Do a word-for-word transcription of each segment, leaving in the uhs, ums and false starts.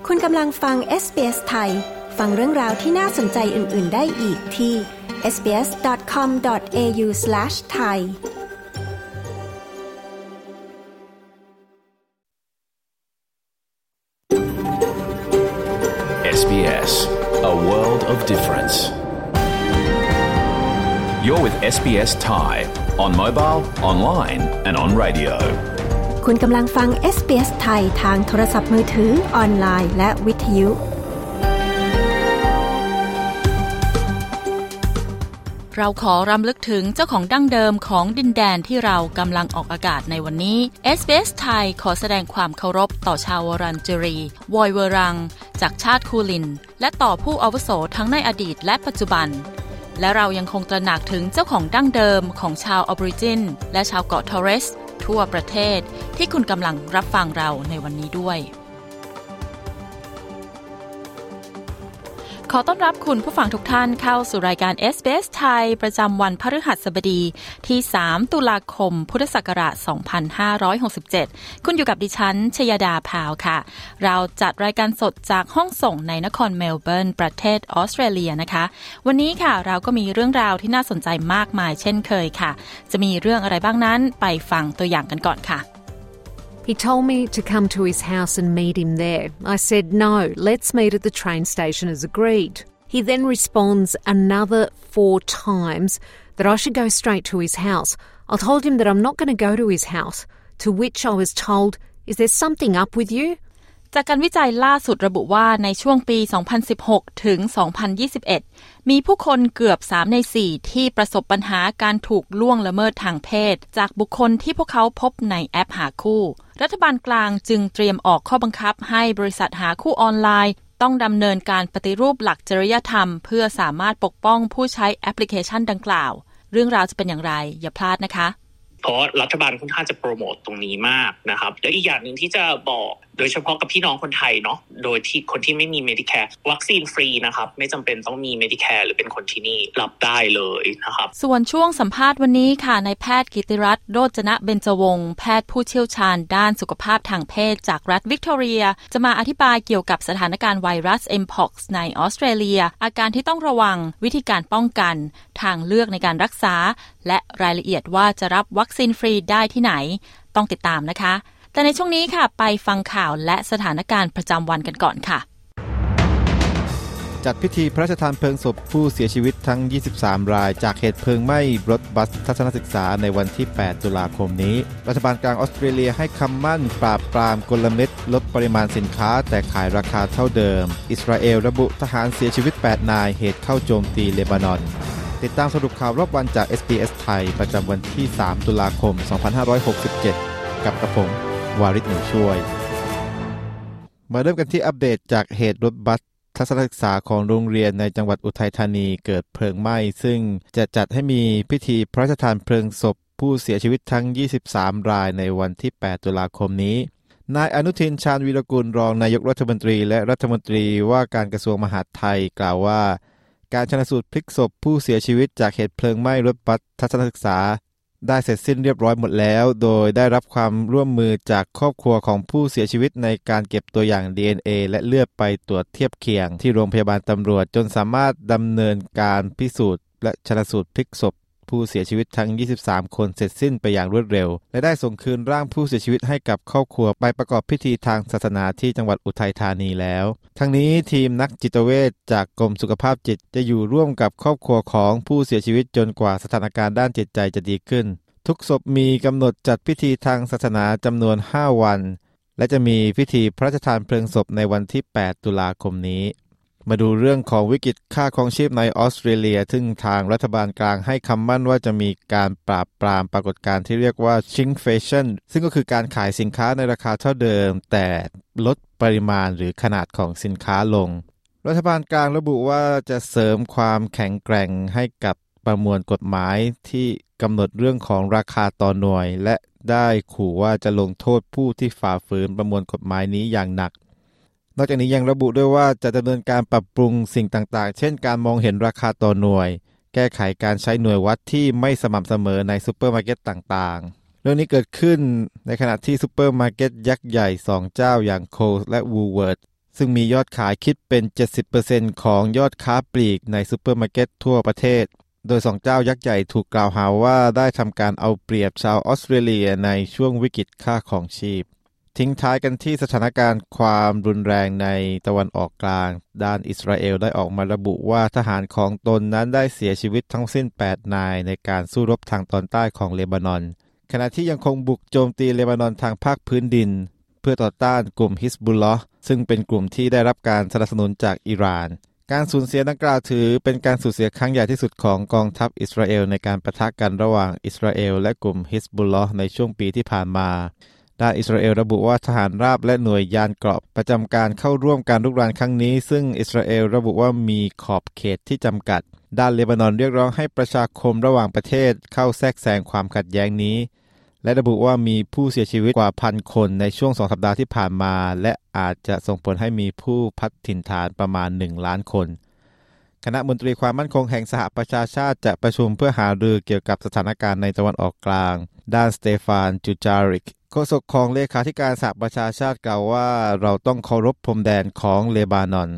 คุณกำลังฟัง เอส บี เอส ไทยฟังเรื่องราวที่น่าสนใจอื่นๆได้อีกที่ เอส บี เอส ดอท คอม ดอท เอ ยู สแลช ไทยเอส บี เอส, a world of difference. You're with เอส บี เอส Thai on mobile, online and on radio. คุณกำลังฟัง เอส บี เอส ไทยทางโทรศัพท์มือถือออนไลน์และวิทยุเราขอรำลึกถึงเจ้าของดั้งเดิมของดินแดนที่เรากำลังออกอากาศในวันนี้ เอส บี เอส ไทยขอแสดงความเคารพต่อชาววรันเจรีวอยเวอรังจากชาติคูลินและต่อผู้อาวุโสทั้งในอดีตและปัจจุบันและเรายังคงตระหนักถึงเจ้าของดั้งเดิมของชาวออบอริจินและชาวเกาะทอร์เรสทั่วประเทศที่คุณกำลังรับฟังเราในวันนี้ด้วยขอต้อนรับคุณผู้ฟังทุกท่านเข้าสู่รายการ เอส บี เอส ไทยประจำวันพฤหัสบดีที่สามตุลาคมพุทธศักราชสองพันห้าร้อยหกสิบเจ็ดคุณอยู่กับดิฉันชยดาพาวค่ะเราจัดรายการสดจากห้องส่งในนครเมลเบิร์นประเทศออสเตรเลียนะคะวันนี้ค่ะเราก็มีเรื่องราวที่น่าสนใจมากมายเช่นเคยค่ะจะมีเรื่องอะไรบ้างนั้นไปฟังตัวอย่างกันก่อนค่ะ He told me to come to his house and meet him there. I said, no, let's meet at the train station as agreed. He then responds another four times that I should go straight to his house. I told him that I'm not going to go to his house, to which I was told, is there something up with you? จากการวิจัยล่าสุดระบุว่าในช่วงปี สองพันสิบหก ถึง สองพันยี่สิบเอ็ด มีผู้คนเกือบ สามในสี่ ที่ประสบปัญหาการถูกล่วงละเมิดทางเพศจากบุคคลที่พวกเขาพบในแอปหาคู่รัฐบาลกลางจึงเตรียมออกข้อบังคับให้บริษัทหาคู่ออนไลน์ต้องดำเนินการปฏิรูปหลักจริยธรรมเพื่อสามารถปกป้องผู้ใช้แอปพลิเคชันดังกล่าวเรื่องราวจะเป็นอย่างไรอย่าพลาดนะคะเพราะรัฐบาลค่อนข้างจะโปรโมตตรงนี้มากนะครับแล้วอีกอย่างหนึ่งที่จะบอกโดยเฉพาะกับพี่น้องคนไทยเนาะโดยที่คนที่ไม่มี Medicare วัคซีนฟรีนะครับไม่จำเป็นต้องมี Medicare หรือเป็นคนที่นี่รับได้เลยนะครับส่วนช่วงสัมภาษณ์วันนี้ค่ะนายแพทย์กิติรัตน์โรจนะเบญจวงศ์แพทย์ผู้เชี่ยวชาญด้านสุขภาพทางเพศจากรัฐวิกตอเรียจะมาอธิบายเกี่ยวกับสถานการณ์ไวรัส เอ็ม พ็อกซ์ ในออสเตรเลียอาการที่ต้องระวังวิธีการป้องกันทางเลือกในการรักษาและรายละเอียดว่าจะรับวัคซีนฟรีได้ที่ไหนต้องติดตามนะคะแต่ในช่วงนี้ค่ะไปฟังข่าวและสถานการณ์ประจำวันกันก่อนค่ะจัดพิธีพระราชทานเพลิงศพผู้เสียชีวิตทั้งยี่สิบสามรายจากเหตุเพลิงไหม้รถบัสทัศนศึกษาในวันที่แปดตุลาคมนี้รัฐบาลกลางออสเตรเลียให้คำมั่นปราบปรามกลเม็ดลดปริมาณสินค้าแต่ขายราคาเท่าเดิมอิสราเอลระบุทหารเสียชีวิตแปดนายเหตุเข้าโจมตีเลบานอนติดตามสรุปข่าวรอบวันจาก เอส บี เอส ไทยประจำวันที่สามตุลาคมสองพันห้าร้อยหกสิบเจ็ดกับกระผมวาริศหนึ่งช่วยมาเริ่มกันที่อัปเดตจากเหตุรถบัสทัศนศึกษาของโรงเรียนในจังหวัดอุทัยธานีเกิดเพลิงไหม้ซึ่งจะจัดให้มีพิธีพระราชทานเพลิงศพผู้เสียชีวิตทั้งยี่สิบสามรายในวันที่แปดตุลาคมนี้นายอนุทินชาญวีรกุลรองนายกรัฐมนตรีและรัฐมนตรีว่าการกระทรวงมหาดไทยกล่าวว่าการชันสูตรพลิกศพผู้เสียชีวิตจากเหตุเพลิงไหม้รถบัสทัศนศึกษาได้เสร็จสิ้นเรียบร้อยหมดแล้วโดยได้รับความร่วมมือจากครอบครัวของผู้เสียชีวิตในการเก็บตัวอย่าง ดี เอ็น เอ และเลือดไปตรวจเทียบเคียงที่โรงพยาบาลตำรวจจนสามารถดำเนินการพิสูจน์และชันสูตรพลิกศพผู้เสียชีวิตทั้งยี่สิบสามคนเสร็จสิ้นไปอย่างรวดเร็วและได้ส่งคืนร่างผู้เสียชีวิตให้กับครอบครัวไปประกอบพิธีทางศาสนาที่จังหวัดอุทัยธานีแล้วทั้งนี้ทีมนักจิตเวชจากกรมสุขภาพจิตจะอยู่ร่วมกับครอบครัวของผู้เสียชีวิตจนกว่าสถานการณ์ด้านจิตใจจะดีขึ้นทุกศพมีกำหนดจัดพิธีทางศาสนาจำนวนห้าวันและจะมีพิธีพระราชทานเพลิงศพในวันที่แปดตุลาคมนี้มาดูเรื่องของวิกฤตค่าครองชีพในออสเตรเลียซึ่งทางรัฐบาลกลางให้คำมั่นว่าจะมีการปราบปรามปรากฏการณ์ที่เรียกว่า shrinkflation ซึ่งก็คือการขายสินค้าในราคาเท่าเดิมแต่ลดปริมาณหรือขนาดของสินค้าลงรัฐบาลกลางระบุว่าจะเสริมความแข็งแกร่งให้กับประมวลกฎหมายที่กำหนดเรื่องของราคาต่อหน่วยและได้ขู่ว่าจะลงโทษผู้ที่ฝ่าฝืนประมวลกฎหมายนี้อย่างหนักนอกจากนี้ยังระบุด้วยว่าจะดำเนินการปรับปรุงสิ่งต่างๆเช่นการมองเห็นราคาต่อหน่วยแก้ไขการใช้หน่วยวัดที่ไม่สม่ำเสมอในซุปเปอร์มาร์เก็ตต่างๆเรื่องนี้เกิดขึ้นในขณะที่ซุปเปอร์มาร์เก็ตยักษ์ใหญ่สองเจ้าอย่าง Coles และ Woolworths ซึ่งมียอดขายคิดเป็น เจ็ดสิบเปอร์เซ็นต์ ของยอดค้าปลีกในซุปเปอร์มาร์เก็ตทั่วประเทศโดยสองเจ้ายักษ์ใหญ่ถูกกล่าวหาว่าได้ทำการเอาเปรียบชาวออสเตรเลียในช่วงวิกฤตค่าของชีพทิ้งท้ายกันที่สถานการณ์ความรุนแรงในตะวันออกกลางด้านอิสราเอลได้ออกมาระบุว่าทหารของตนนั้นได้เสียชีวิตทั้งสิ้นแปดนายในการสู้รบทางตอนใต้ของเลบานอนขณะที่ยังคงบุกโจมตีเลบานอนทางภาคพื้นดินเพื่อต่อต้านกลุ่มฮิซบุลลอห์ซึ่งเป็นกลุ่มที่ได้รับการสนับสนุนจากอิหร่านการสูญเสียดังกล่าวถือเป็นการสูญเสียครั้งใหญ่ที่สุดของกองทัพอิสราเอลในการปะทะกันระหว่างอิสราเอลและกลุ่มฮิซบุลลอห์ในช่วงปีที่ผ่านมาด้านอิสราเอลระบุว่าทหารราบและหน่วยยานเกราะประจำการเข้าร่วมการรุกรานครั้งนี้ซึ่งอิสราเอลระบุว่ามีขอบเขตที่จำกัดด้านเลบานอนเรียกร้องให้ประชาคมระหว่างประเทศเข้าแทรกแซงความขัดแย้งนี้และระบุว่ามีผู้เสียชีวิตกว่าพันคนในช่วงสองสัปดาห์ที่ผ่านมาและอาจจะส่งผลให้มีผู้พัดถิ่นฐานประมาณหนึ่งล้านคนคณะมนตรีความมั่นคงแห่งสหประชาชาติจะประชุมเพื่อหารือเกี่ยวกับสถานการณ์ในตะวันออกกลางด้านสเตฟานจูจาริกโฆษกของเลขาธิการสหประชาชาติกล่าวว่าเราต้องเคารพพรมแดนของเลบานอน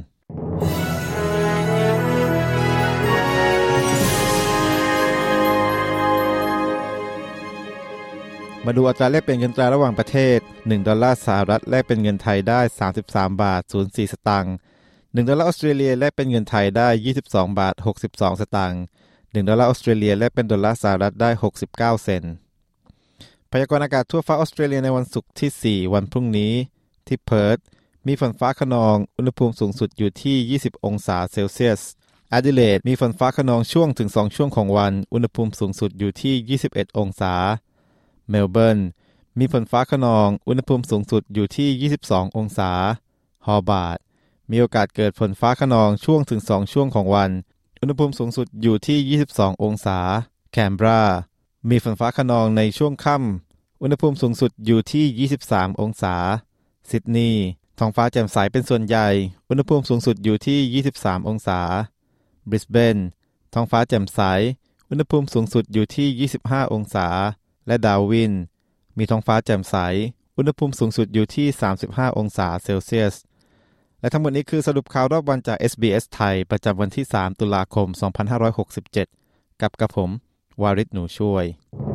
มาดูอัตราแลกเปลี่ยนเงินตราระหว่างประเทศหนึ่งดอลลาร์สหรัฐแลกเป็นเงินไทยได้สามสิบสามบาทศูนย์สี่สตางค์หนึ่งดอลลาร์ออสเตรเลียแลกเป็นเงินไทยได้ยี่สิบสองบาทหกสิบสองสตางค์หนึ่งดอลลาร์ออสเตรเลียแลกเป็นดอลลาร์สหรัฐได้หกสิบเก้าเซนต์พยากรณ์อากาศทั่วฟ้าออสเตรเลียในวันศุกร์ที่สี่วันพรุ่งนี้ที่เพิร์ธมีฝนฟ้าคะนองอุณหภูมิสูงสุดอยู่ที่ยี่สิบองศาเซลเซียสแอดิเลดมีฝนฟ้าคะนองช่วงถึงสองช่วงของวันอุณหภูมิสูงสุดอยู่ที่ยี่สิบเอ็ดองศาเมลเบิร์นมีฝนฟ้าคะนองอุณหภูมิสูงสุดอยู่ที่ยี่สิบสององศาฮอบาร์ตมีโอกาสเกิดฝนฟ้าคะนองช่วงถึงสองช่วงของวันอุณหภูมิสูงสุดอยู่ที่ยี่สิบสององศาแคนเบรามีฝนฟ้าคะนองในช่วงค่ำอุณหภูมิสูงสุดอยู่ที่ยี่สิบสามองศาซิดนีย์ท้องฟ้าแจ่มใสเป็นส่วนใหญ่อุณหภูมิสูงสุดอยู่ที่ยี่สิบสามองศาบริสเบนท้องฟ้าแจ่มใสอุณหภูมิสูงสุดอยู่ที่ยี่สิบห้าองศาและดาร์วินมีท้องฟ้าแจ่มใสอุณหภูมิสูงสุดอยู่ที่สามสิบห้าองศาเซลเซียสและทั้งหมดนี้คือสรุปข่าวรอบวันจาก เอส บี เอส ไทยประจำวันที่สามตุลาคมสองพันห้าร้อยหกสิบเจ็ดกับกระผมวาริศหนูช่วย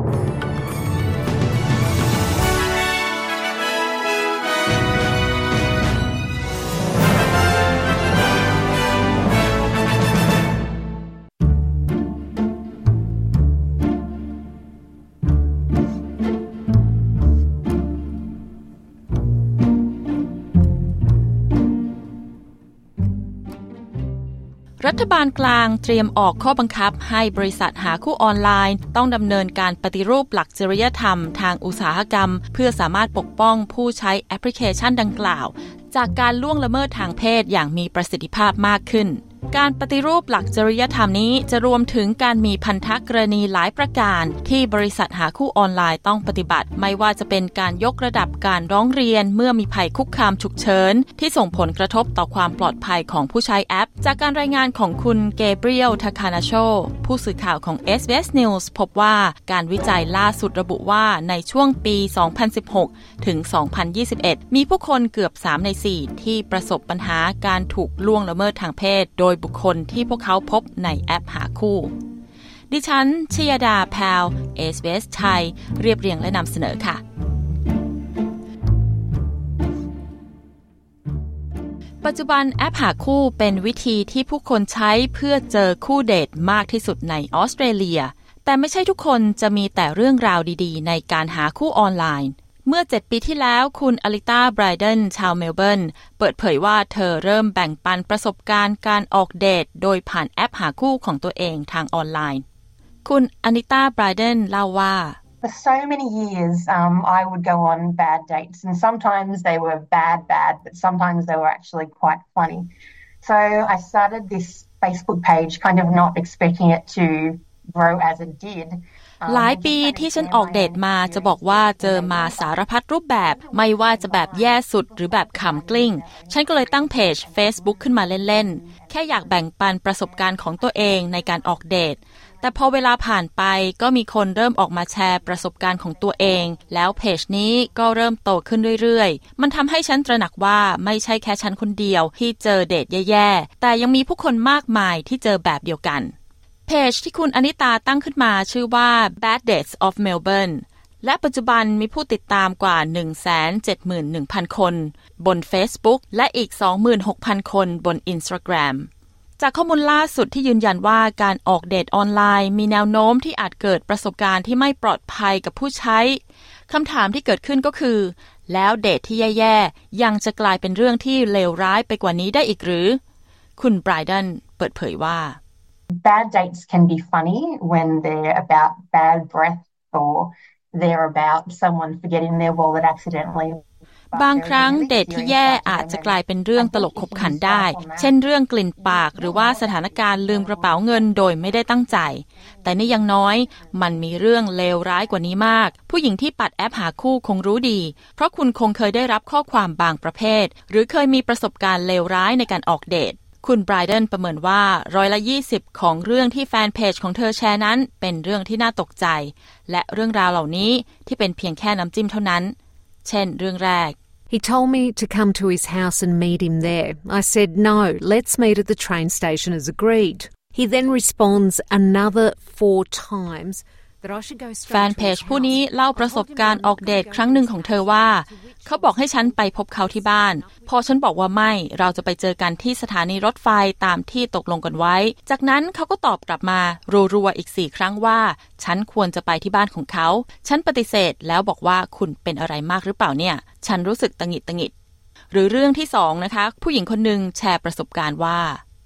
รัฐบาลกลางเตรียมออกข้อบังคับให้บริษัทหาคู่ออนไลน์ต้องดำเนินการปฏิรูปหลักจริยธรรมทางอุตสาหกรรมเพื่อสามารถปกป้องผู้ใช้แอปพลิเคชันดังกล่าวจากการล่วงละเมิดทางเพศอย่างมีประสิทธิภาพมากขึ้นการปฏิรูปหลักจริยธรรมนี้จะรวมถึงการมีพันธกรณีหลายประการที่บริษัทหาคู่ออนไลน์ต้องปฏิบัติไม่ว่าจะเป็นการยกระดับการร้องเรียนเมื่อมีภัยคุกคามฉุกเฉินที่ส่งผลกระทบต่อความปลอดภัยของผู้ใช้แอปจากการรายงานของคุณเกเบรียล ทาคานาโชผู้สื่อข่าวของ เอส บี เอส News พบว่าการวิจัยล่าสุดระบุว่าในช่วงปี สองพันสิบหก ถึง สองพันยี่สิบเอ็ด มีผู้คนเกือบสามในสี่ที่ประสบปัญหาการถูกล่วงละเมิดทางเพศโดยบุคคลที่พวกเขาพบในแอปหาคู่ดิฉันชยดาแพว เอส บี เอส ไทยเรียบเรียงและนำเสนอค่ะปัจจุบันแอปหาคู่เป็นวิธีที่ผู้คนใช้เพื่อเจอคู่เดทมากที่สุดในออสเตรเลียแต่ไม่ใช่ทุกคนจะมีแต่เรื่องราวดีๆในการหาคู่ออนไลน์เมื่อเจ็ดปีที่แล้วคุณอลิต้าไบรเดนชาวเมลเบิร์นเปิดเผยว่าเธอเริ่มแบ่งปันประสบการณ์การออกเดทโดยผ่านแอปหาคู่ของตัวเองทางออนไลน์คุณอลิต้าไบรเดนเล่าว่า For so many years, um, I would go on bad dates, and sometimes they were bad, bad, but sometimes they were actually quite funny. So I started this Facebook page, kind of not expecting it to grow as it did. หลายปีที่ฉันออกเดทมาจะบอกว่าเจอมาสารพัดรูปแบบไม่ว่าจะแบบแย่สุดหรือแบบขำกลิ้งฉันก็เลยตั้งเพจ Facebook ขึ้นมาเล่นๆแค่อยากแบ่งปันประสบการณ์ของตัวเองในการออกเดทแต่พอเวลาผ่านไปก็มีคนเริ่มออกมาแชร์ประสบการณ์ของตัวเองแล้วเพจนี้ก็เริ่มโตขึ้นเรื่อยๆมันทำให้ฉันตระหนักว่าไม่ใช่แค่ฉันคนเดียวที่เจอเดทแย่ๆแต่ยังมีผู้คนมากมายที่เจอแบบเดียวกันเพจที่คุณอนิตาตั้งขึ้นมาชื่อว่า Bad Dates of Melbourne และปัจจุบันมีผู้ติดตามกว่า หนึ่งแสนเจ็ดหมื่นหนึ่งพัน คนบน Facebook และอีก สองหมื่นหกพัน คนบน Instagramจากข้อมูลล่าสุดที่ยืนยันว่าการออกเดทออนไลน์มีแนวโน้มที่อาจเกิดประสบการณ์ที่ไม่ปลอดภัยกับผู้ใช้คำถามที่เกิดขึ้นก็คือแล้วเดทที่แย่ๆยังจะกลายเป็นเรื่องที่เลวร้ายไปกว่านี้ได้อีกหรือคุณไบรดันเปิดเผยว่า Bad dates can be funny when they're about bad breath or they're about someone forgetting their wallet accidentally บางครั้งเดทที่แย่อาจจะกลายเป็นเรื่องตลกขบขันได้เช่นเรื่องกลิ่นปากหรือว่าสถานการณ์ลืมกระเป๋าเงินโดยไม่ได้ตั้งใจแต่นี่ยังน้อยมันมีเรื่องเลวร้ายกว่านี้มากผู้หญิงที่ปัดแอปหาคู่คงรู้ดีเพราะคุณคงเคยได้รับข้อความบางประเภทหรือเคยมีประสบการณ์เลวร้ายในการออกเดทคุณไบรดันประเมินว่าร้อยละยี่สิบของเรื่องที่แฟนเพจของเธอแชร์นั้นเป็นเรื่องที่น่าตกใจและเรื่องราวเหล่านี้ที่เป็นเพียงแค่น้ำจิ้มเท่านั้นเช่นเรื่องแรก He told me to come to his house and meet him there. I said, no, let's meet at the train station as agreed. He then responds another four times that I should go straight to his house. แฟนเพจผู้นี้เล่าประสบการณ์ออกเดทครั้งหนึ่งของเธอว่าเขาบอกให้ฉันไปพบเขาที่บ้านพอฉันบอกว่าไม่เราจะไปเจอกันที่สถานีรถไฟตามที่ตกลงกันไว้จากนั้นเขาก็ตอบกลับมารัวๆอีกสี่ครั้งว่าฉันควรจะไปที่บ้านของเขาฉันปฏิเสธแล้วบอกว่าคุณเป็นอะไรมากหรือเปล่าเนี่ยฉันรู้สึกตังหิดตังหิดหรือเรื่องที่สองนะคะผู้หญิงคนหนึ่งแชร์ประสบการณ์ว่า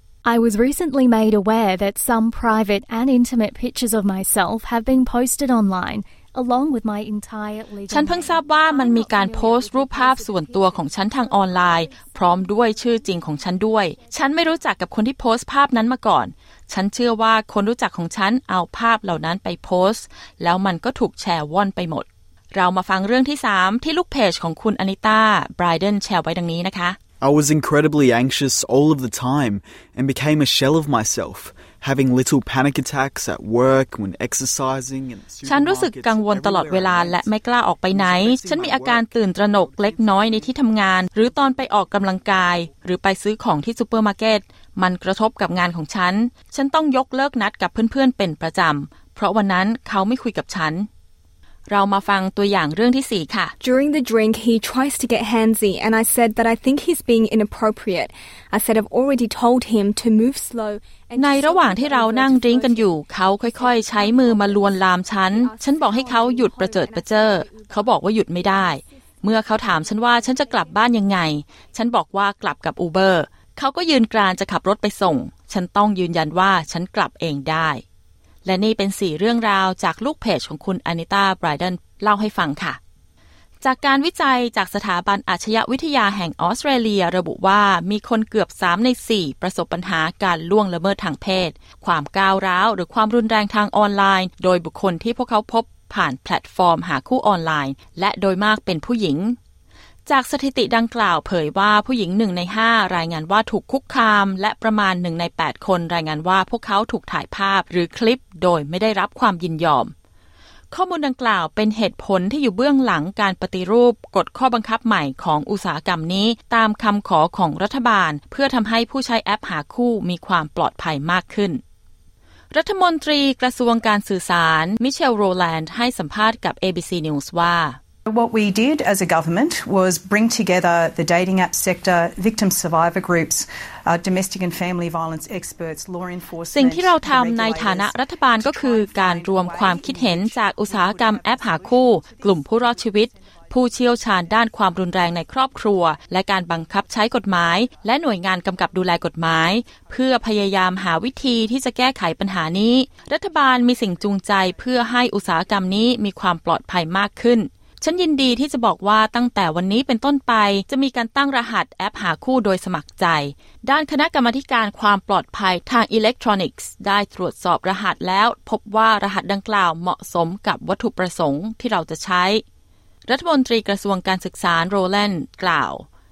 I was recently made aware that some private and intimate pictures of myself have been posted online along with my entire legal ฉันเพิ่งทราบว่ามันมีการโพสต์รูปภาพส่วนตัวของฉันทางออนไลน์พร้อมด้วยชื่อจริงของฉันด้วยฉันไม่รู้จักกับคนที่โพสต์ภาพนั้นมาก่อนฉันเชื่อว่าคนรู้จักของฉันเอาภาพเหล่านั้นไปโพสต์แล้วมันก็ถูกแชร์ว่อนไปหมดเรามาฟังเรื่องที่สามที่ลูกเพจของคุณอนิตาไบรดันแชร์ไว้ดังนี้นะคะ I was incredibly anxious all of the time and became a shell of myself, having little panic attacks at work when exercising and ฉันรู้สึกกังวลตลอดเวลาและไม่กล้าออกไปไหนฉันมีอาการตื่นตระหนกเล็กน้อยในที่ทำงานหรือตอนไปออกกำลังกายหรือไปซื้อของที่ซูเปอร์มาร์เก็ตมันกระทบกับงานของฉันฉันต้องยกเลิกนัดกับเพื่อนๆเป็นประจำเพราะวันนั้นเขาไม่คุยกับฉันเรามาฟังตัวอย่างเรื่องที่สี่ค่ะ During the drink he tries to get handsy and I said that I think he's being inappropriate. I said I've already told him to move slow. ในระหว่างที่เรานั่งดริงก์กันอยู่เขาค่อยๆใช้มือมาลวนลามฉันฉันบอกให้เขาหยุดประเจิดประเจ้อเขาบอกว่าหยุดไม่ได้เมื่อเขาถามฉันว่าฉันจะกลับบ้านยังไงฉันบอกว่ากลับกับ Uber เขาก็ยืนกรานจะขับรถไปส่งฉันต้องยืนยันว่าฉันกลับเองได้และนี่เป็นสี่เรื่องราวจากลูกเพจของคุณอนิตาไบรดันเล่าให้ฟังค่ะจากการวิจัยจากสถาบันอาชญาวิทยาแห่งออสเตรเลียระบุว่ามีคนเกือบสามในสี่ประสบปัญหาการล่วงละเมิดทางเพศความก้าวร้าวหรือความรุนแรงทางออนไลน์โดยบุคคลที่พวกเขาพบผ่านแพลตฟอร์มหาคู่ออนไลน์และโดยมากเป็นผู้หญิงจากสถิติดังกล่าวเผยว่าผู้หญิงหนึ่งในห้ารายงานว่าถูกคุกคามและประมาณหนึ่งในแปดคนรายงานว่าพวกเขาถูกถ่ายภาพหรือคลิปโดยไม่ได้รับความยินยอมข้อมูลดังกล่าวเป็นเหตุผลที่อยู่เบื้องหลังการปฏิรูปกฎข้อบังคับใหม่ของอุตสาหกรรมนี้ตามคำขอของรัฐบาลเพื่อทำให้ผู้ใช้แอปหาคู่มีความปลอดภัยมากขึ้นรัฐมนตรีกระทรวงการสื่อสารมิเชลโรแลนด์ให้สัมภาษณ์กับ เอ บี ซี News ว่า What we did as a government was bring together the dating app sector, victim survivor groups, uh, domestic and family violence experts, law enforcement. สิ่งที่เราทำในฐานะรัฐบาลก็คือการรวมความคิดเห็นจากอุตสาหกรรมแอปหาคู่กลุ่มผู้รอดชีวิตผู้เชี่ยวชาญด้านความรุนแรงในครอบครัวและการบังคับใช้กฎหมายและหน่วยงานกำกับดูแลกฎหมายเพื่อพยายามหาวิธีที่จะแก้ไขปัญหานี้รัฐบาลมีสิ่งจูงใจเพื่อให้อุตสาหกรรมนี้มีความปลอดภัยมากขึ้นฉันยินดีที่จะบอกว่าตั้งแต่วันนี้เป็นต้นไปจะมีการตั้งรหัสแอปหาคู่โดยสมัครใจด้านคณะกรรมาธิการความปลอดภัยทางอิเล็กทรอนิกส์ได้ตรวจสอบรหัสแล้วพบว่ารหัสดังกล่าวเหมาะสมกับวัตถุประสงค์ที่เราจะใช้รัฐมนตรีกระทรวงการศึกษาโรแลนด์กล่าว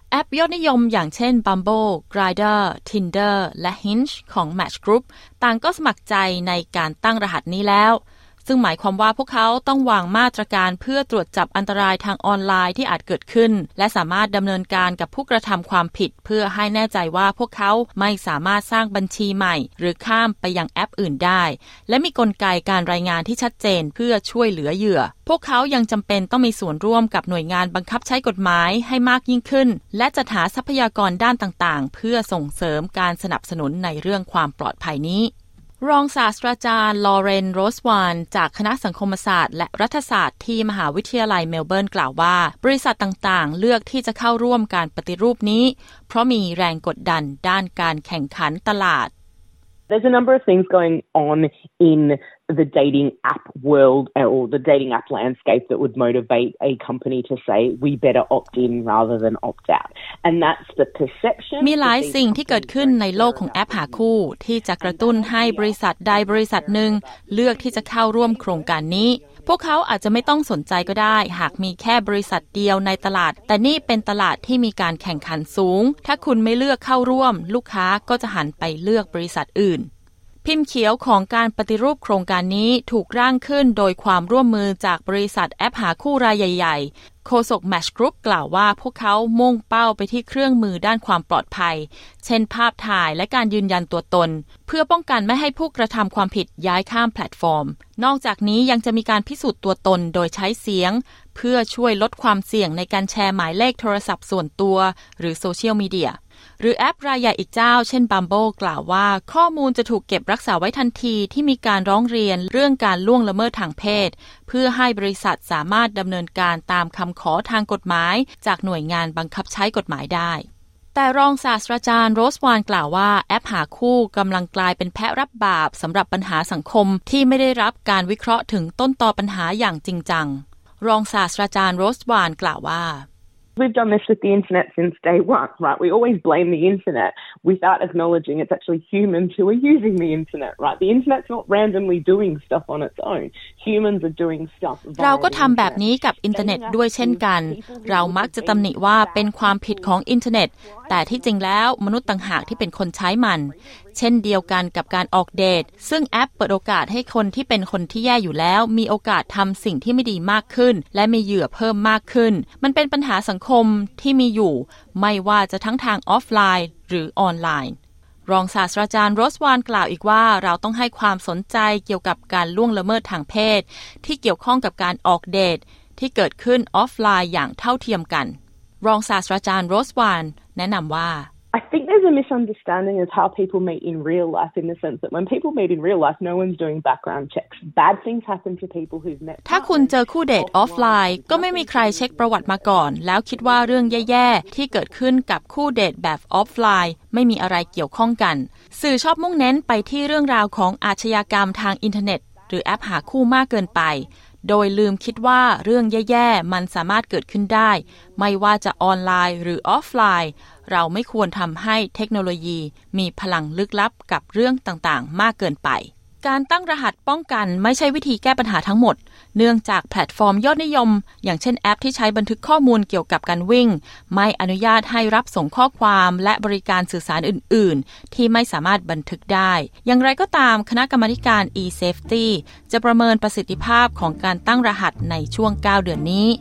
แอปยอดนิยมอย่างเช่น Bumble, Grindr, Tinder และ Hinge ของ Match Group ต่างก็สมัครใจในการตั้งรหัสนี้แล้วซึ่งหมายความว่าพวกเขาต้องวางมาตรการเพื่อตรวจจับอันตรายทางออนไลน์ที่อาจเกิดขึ้นและสามารถดำเนินการกับผู้กระทำความผิดเพื่อให้แน่ใจว่าพวกเขาไม่สามารถสร้างบัญชีใหม่หรือข้ามไปยังแอปอื่นได้และมีกลไกการรายงานที่ชัดเจนเพื่อช่วยเหลือเหยื่อพวกเขายังจำเป็นต้องมีส่วนร่วมกับหน่วยงานบังคับใช้กฎหมายให้มากยิ่งขึ้นและจัดหาทรัพยากรด้านต่างๆเพื่อส่งเสริมการสนับสนุนในเรื่องความปลอดภัยนี้รองศาสตราจารย์ลอเรน โรสวานจากคณะสังคมศาสตร์และรัฐศาสตร์ที่มหาวิทยาลัยเมลเบิร์นกล่าวว่าบริษัทต่างๆเลือกที่จะเข้าร่วมการปฏิรูปนี้เพราะมีแรงกดดันด้านการแข่งขันตลาด There's a number of things going on in the dating app world or the dating app landscape that would motivate a company to say we better opt in rather than opt out. And that's the perception. มีหลายสิ่งที่เกิดขึ้นในโลกของแอปหาคู่ที่จะกระตุ้นให้บริษัทใดบริษัทหนึ่งเลือกที่จะเข้าร่วมโครงการนี้พวกเขาอาจจะไม่ต้องสนใจก็ได้หากมีแค่บริษัทเดียวในตลาดแต่นี่เป็นตลาดที่มีการแข่งขันสูงถ้าคุณไม่เลือกเข้าร่วมลูกค้าก็จะหันไปเลือกบริษัทอื่นพิมพ์เขียวของการปฏิรูปโครงการนี้ถูกร่างขึ้นโดยความร่วมมือจากบริษัทแอปหาคู่รายใหญ่ๆโฆษก Match Group กล่าวว่าพวกเขามุ่งเป้าไปที่เครื่องมือด้านความปลอดภัยเช่นภาพถ่ายและการยืนยันตัวตนเพื่อป้องกันไม่ให้ผู้กระทำความผิดย้ายข้ามแพลตฟอร์มนอกจากนี้ยังจะมีการพิสูจน์ตัวตนโดยใช้เสียงเพื่อช่วยลดความเสี่ยงในการแชร์หมายเลขโทรศัพท์ส่วนตัวหรือโซเชียลมีเดียหรือแอปรายใหญ่อีกเจ้าเช่น Bumble กล่าวว่าข้อมูลจะถูกเก็บรักษาไว้ทันทีที่มีการร้องเรียนเรื่องการล่วงละเมิดทางเพศเพื่อให้บริษัทสามารถดำเนินการตามคำขอทางกฎหมายจากหน่วยงานบังคับใช้กฎหมายได้แต่รองศาสตราจารย์โรสวานกล่าวว่าแอปหาคู่กำลังกลายเป็นแพะรับบาปสำหรับปัญหาสังคมที่ไม่ได้รับการวิเคราะห์ถึงต้นตอปัญหาอย่างจริงจังรองศาสตราจารย์โรสวานกล่าวว่า We've done this with the internet since day one, right? We always blame the internet without acknowledging it's actually humans who are using the internet, right? The internet's not randomly doing stuff on its own. Humans are doing stuff. เราก็ทำแบบนี้กับอินเทอร์เน็ตด้วยเช่นกันเรามักจะตำหนิว่าเป็นความผิดของอินเทอร์เน็ตแต่ที่จริงแล้วมนุษย์ต่างหากที่เป็นคนใช้มันเช่นเดียวกันกับการออกเดทซึ่งแอปเปิดโอกาสให้คนที่เป็นคนที่แย่อยู่แล้วมีโอกาสทำสิ่งที่ไม่ดีมากขึ้นและมีเหยื่อเพิ่มมากขึ้นมันเป็นปัญหาสังคมที่มีอยู่ไม่ว่าจะทั้งทางออฟไลน์หรือออนไลน์รองศาสตราจารย์โรสวานกล่าวอีกว่าเราต้องให้ความสนใจเกี่ยวกับการล่วงละเมิดทางเพศที่เกี่ยวข้องกับการออกเดทที่เกิดขึ้นออฟไลน์อย่างเท่าเทียมกันรองศาสตราจารย์โรสวานแนะนำว่า I think there's a misunderstanding of how people meet in real life in the sense that when people meet in real life, no one's doing background checks. Bad things happen to people who've met. ถ้าคุณเจอคู่เดทออฟไลน์ก็ไม่มีใครเช็คประวัติมาก่อนแล้วคิดว่าเรื่องแย่ๆที่เกิดขึ้นกับคู่เดทแบบออฟไลน์ไม่มีอะไรเกี่ยวข้องกันสื่อชอบมุ่งเน้นไปที่เรื่องราวของอาชญากรรมทางอินเทอร์เน็ตหรือแอปหาคู่มากเกินไปโดยลืมคิดว่าเรื่องแย่ๆมันสามารถเกิดขึ้นได้ไม่ว่าจะออนไลน์หรือออฟไลน์เราไม่ควรทำให้เทคโนโลยีมีพลังลึกลับกับเรื่องต่างๆมากเกินไปการตั้งรหัสป้องกันไม่ใช่วิธีแก้ปัญหาทั้งหมดเนื่องจากแพลตฟอร์มยอดนิยมอย่างเช่นแอปที่ใช้บันทึกข้อมูลเกี่ยวกับการวิ่งไม่อนุญาตให้รับส่งข้อความและบริการสื่อสารอื่นๆที่ไม่สามารถบันทึกได้อย่างไรก็ตามคณะกรรมาการ e-Safety จะประเมินประสิทธิภาพของการตั้งรหัสในช่วงเก้าเดือนนี้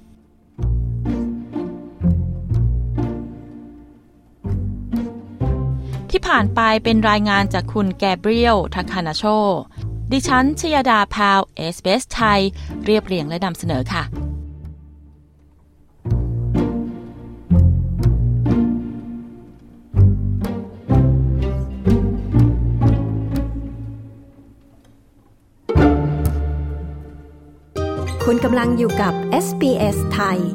ที่ผ่านไปเป็นรายงานจากคุณแกเบรียล ทาคานาโชดิฉันชยดาพาว เอส บี เอส ไทยเรียบเรียงและนำเสนอค่ะคุณกำลังอยู่กับ เอส บี เอส ไทย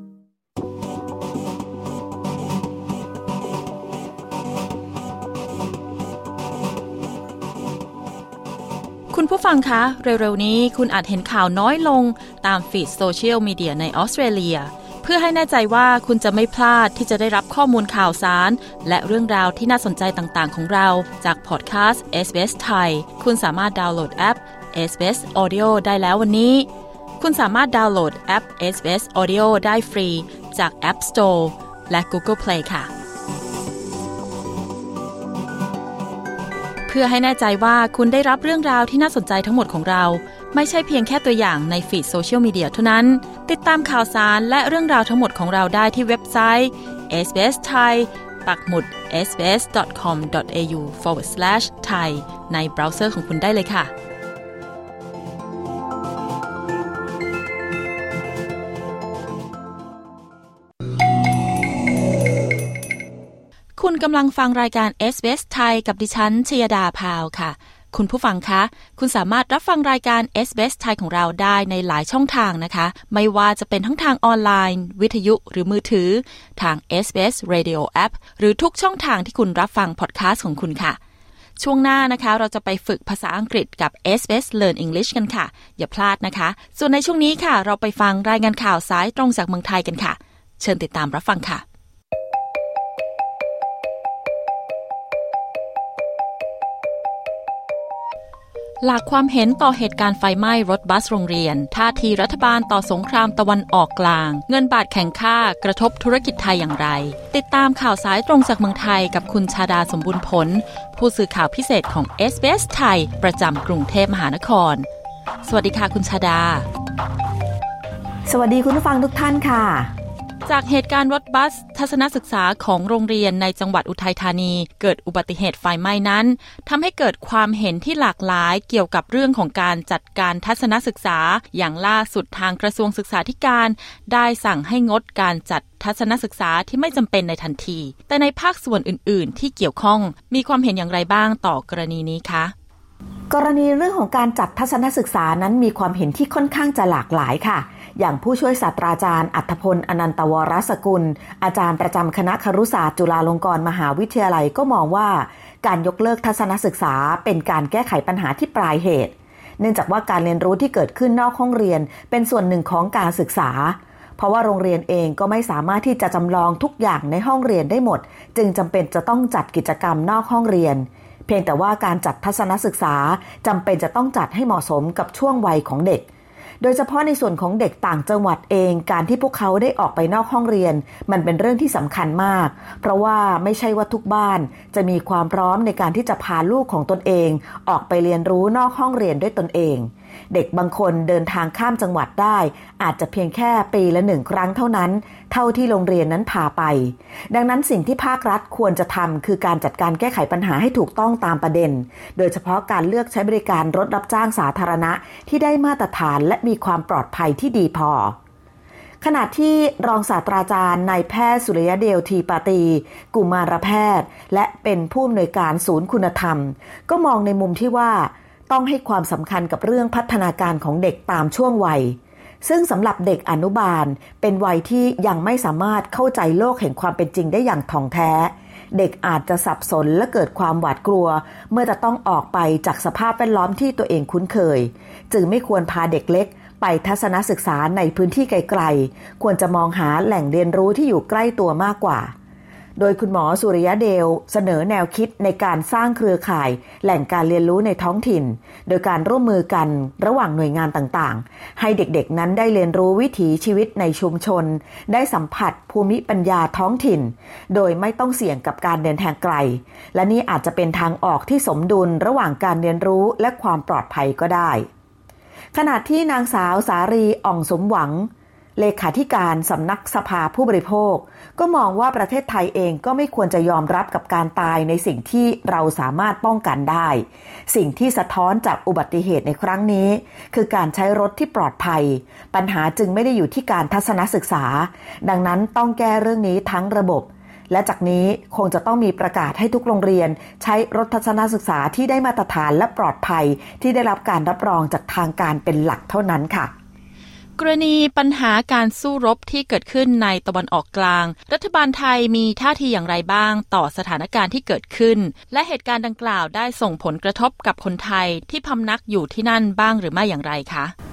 คุณผู้ฟังคะเร็วๆนี้คุณอาจเห็นข่าวน้อยลงตามฟีดโซเชียลมีเดียในออสเตรเลียเพื่อให้แน่ใจว่าคุณจะไม่พลาดที่จะได้รับข้อมูลข่าวสารและเรื่องราวที่น่าสนใจต่างๆของเราจากพอดแคสต์ เอส บี เอส ไทยคุณสามารถดาวน์โหลดแอป เอส บี เอส Audio ได้แล้ววันนี้คุณสามารถดาวน์โหลดแอป เอส บี เอส Audio ได้ฟรีจาก App Store และ Google Play ค่ะเพื่อให้แน่ใจว่าคุณได้รับเรื่องราวที่น่าสนใจทั้งหมดของเราไม่ใช่เพียงแค่ตัวอย่างในฟีดโซเชียลมีเดียเท่านั้นติดตามข่าวสารและเรื่องราวทั้งหมดของเราได้ที่เว็บไซต์ เอส บี เอส Thai ปักหมุด เอส บี เอส ดอท คอม ดอท เอ ยู สแลช สแลช ไทย ในเบราว์เซอร์ของคุณได้เลยค่ะคุณกำลังฟังรายการ เอส บี เอส ไทยกับดิฉันชยดาพาวค่ะคุณผู้ฟังคะคุณสามารถรับฟังรายการ เอส บี เอส ไทยของเราได้ในหลายช่องทางนะคะไม่ว่าจะเป็นทั้งทางออนไลน์วิทยุหรือมือถือทาง เอส บี เอส Radio App หรือทุกช่องทางที่คุณรับฟังพอดแคสต์ของคุณค่ะช่วงหน้านะคะเราจะไปฝึกภาษาอังกฤษกับ เอส บี เอส Learn English กันค่ะอย่าพลาดนะคะส่วนในช่วงนี้ค่ะเราไปฟังรายงานข่าวสายตรงจากเมืองไทยกันค่ะเชิญติดตามรับฟังค่ะหลากความเห็นต่อเหตุการณ์ไฟไหม้รถบัสโรงเรียนท่าทีรัฐบาลต่อสงครามตะวันออกกลางเงินบาทแข็งค่ากระทบธุรกิจไทยอย่างไรติดตามข่าวสายตรงจากเมืองไทยกับคุณชาดาสมบูรณ์ผลผู้สื่อข่าวพิเศษของ เอส บี เอส ไทยประจำกรุงเทพมหานครสวัสดีค่ะคุณชาดาสวัสดีคุณผู้ฟังทุกท่านค่ะจากเหตุการณ์รถบัสทัศนศึกษาของโรงเรียนในจังหวัดอุทัยธานีเกิดอุบัติเหตุไฟไหม้นั้นทำให้เกิดความเห็นที่หลากหลายเกี่ยวกับเรื่องของการจัดการทัศนศึกษาอย่างล่าสุดทางกระทรวงศึกษาธิการได้สั่งให้งดการจัดทัศนศึกษาที่ไม่จำเป็นในทันทีแต่ในภาคส่วนอื่นๆที่เกี่ยวข้องมีความเห็นอย่างไรบ้างต่อกรณีนี้คะกรณีเรื่องของการจัดทัศนศึกษานั้นมีความเห็นที่ค่อนข้างจะหลากหลายค่ะอย่างผู้ช่วยศาสตราจารย์อัฏฐพลอนันตวรสกุลอาจารย์ประจำคณะครุศาสตร์จุฬาลงกรณ์มหาวิทยาลัยก็มองว่าการยกเลิกทัศนศึกษาเป็นการแก้ไขปัญหาที่ปลายเหตุเนื่องจากว่าการเรียนรู้ที่เกิดขึ้นนอกห้องเรียนเป็นส่วนหนึ่งของการศึกษาเพราะว่าโรงเรียนเองก็ไม่สามารถที่จะจำลองทุกอย่างในห้องเรียนได้หมดจึงจำเป็นจะต้องจัดกิจกรรมนอกห้องเรียนเพียงแต่ว่าการจัดทัศนศึกษาจำเป็นจะต้องจัดให้เหมาะสมกับช่วงวัยของเด็กโดยเฉพาะในส่วนของเด็กต่างจังหวัดเองการที่พวกเขาได้ออกไปนอกห้องเรียนมันเป็นเรื่องที่สำคัญมากเพราะว่าไม่ใช่ว่าทุกบ้านจะมีความพร้อมในการที่จะพาลูกของตนเองออกไปเรียนรู้นอกห้องเรียนด้วยตนเองเด็กบางคนเดินทางข้ามจังหวัดได้อาจจะเพียงแค่ปีละหนึ่งครั้งเท่านั้นเท่าที่โรงเรียนนั้นพาไปดังนั้นสิ่งที่ภาครัฐควรจะทำคือการจัดการแก้ไขปัญหาให้ถูกต้องตามประเด็นโดยเฉพาะการเลือกใช้บริการรถรับจ้างสาธารณะที่ได้มาตรฐานและมีความปลอดภัยที่ดีพอขณะที่รองศาสตราจารย์นายแพทย์สุริยเดลทีปาตีกุมารแพทย์และเป็นผู้อำนวยการศูนย์คุณธรรมก็มองในมุมที่ว่าต้องให้ความสำคัญกับเรื่องพัฒนาการของเด็กตามช่วงวัยซึ่งสำหรับเด็กอนุบาลเป็นวัยที่ยังไม่สามารถเข้าใจโลกแห่งความเป็นจริงได้อย่างถ่องแท้เด็กอาจจะสับสนและเกิดความหวาดกลัวเมื่อจะต้องออกไปจากสภาพแวดล้อมที่ตัวเองคุ้นเคยจึงไม่ควรพาเด็กเล็กไปทัศนศึกษาในพื้นที่ไกลๆควรจะมองหาแหล่งเรียนรู้ที่อยู่ใกล้ตัวมากกว่าโดยคุณหมอสุริยเดลเสนอแนวคิดในการสร้างเครือข่ายแหล่งการเรียนรู้ในท้องถิ่นโดยการร่วมมือกันระหว่างหน่วยงานต่างๆให้เด็กๆนั้นได้เรียนรู้วิถีชีวิตในชุมชนได้สัมผัสภูมิปัญญาท้องถิ่นโดยไม่ต้องเสี่ยงกับการเดินทางไกลและนี่อาจจะเป็นทางออกที่สมดุลระหว่างการเรียนรู้และความปลอดภัยก็ได้ขณะที่นางสาวสารีอ่องสมหวังเลขาธิการสำนักสภาผู้บริโภคก็มองว่าประเทศไทยเองก็ไม่ควรจะยอมรับกับการตายในสิ่งที่เราสามารถป้องกันได้สิ่งที่สะท้อนจากอุบัติเหตุในครั้งนี้คือการใช้รถที่ปลอดภัยปัญหาจึงไม่ได้อยู่ที่การทัศนศึกษาดังนั้นต้องแก้เรื่องนี้ทั้งระบบและจากนี้คงจะต้องมีประกาศให้ทุกโรงเรียนใช้รถทัศนศึกษาที่ได้มาตรฐานและปลอดภัยที่ได้รับการรับรองจากทางการเป็นหลักเท่านั้นค่ะกรณีปัญหาการสู้รบที่เกิดขึ้นในตะวันออกกลางรัฐบาลไทยมีท่าทีอย่างไรบ้างต่อสถานการณ์ที่เกิดขึ้นและเหตุการณ์ดังกล่าวได้ส่งผลกระทบกับคนไทยที่พำนักอยู่ที่นั่นบ้างหรือไม่อย่างไรคะ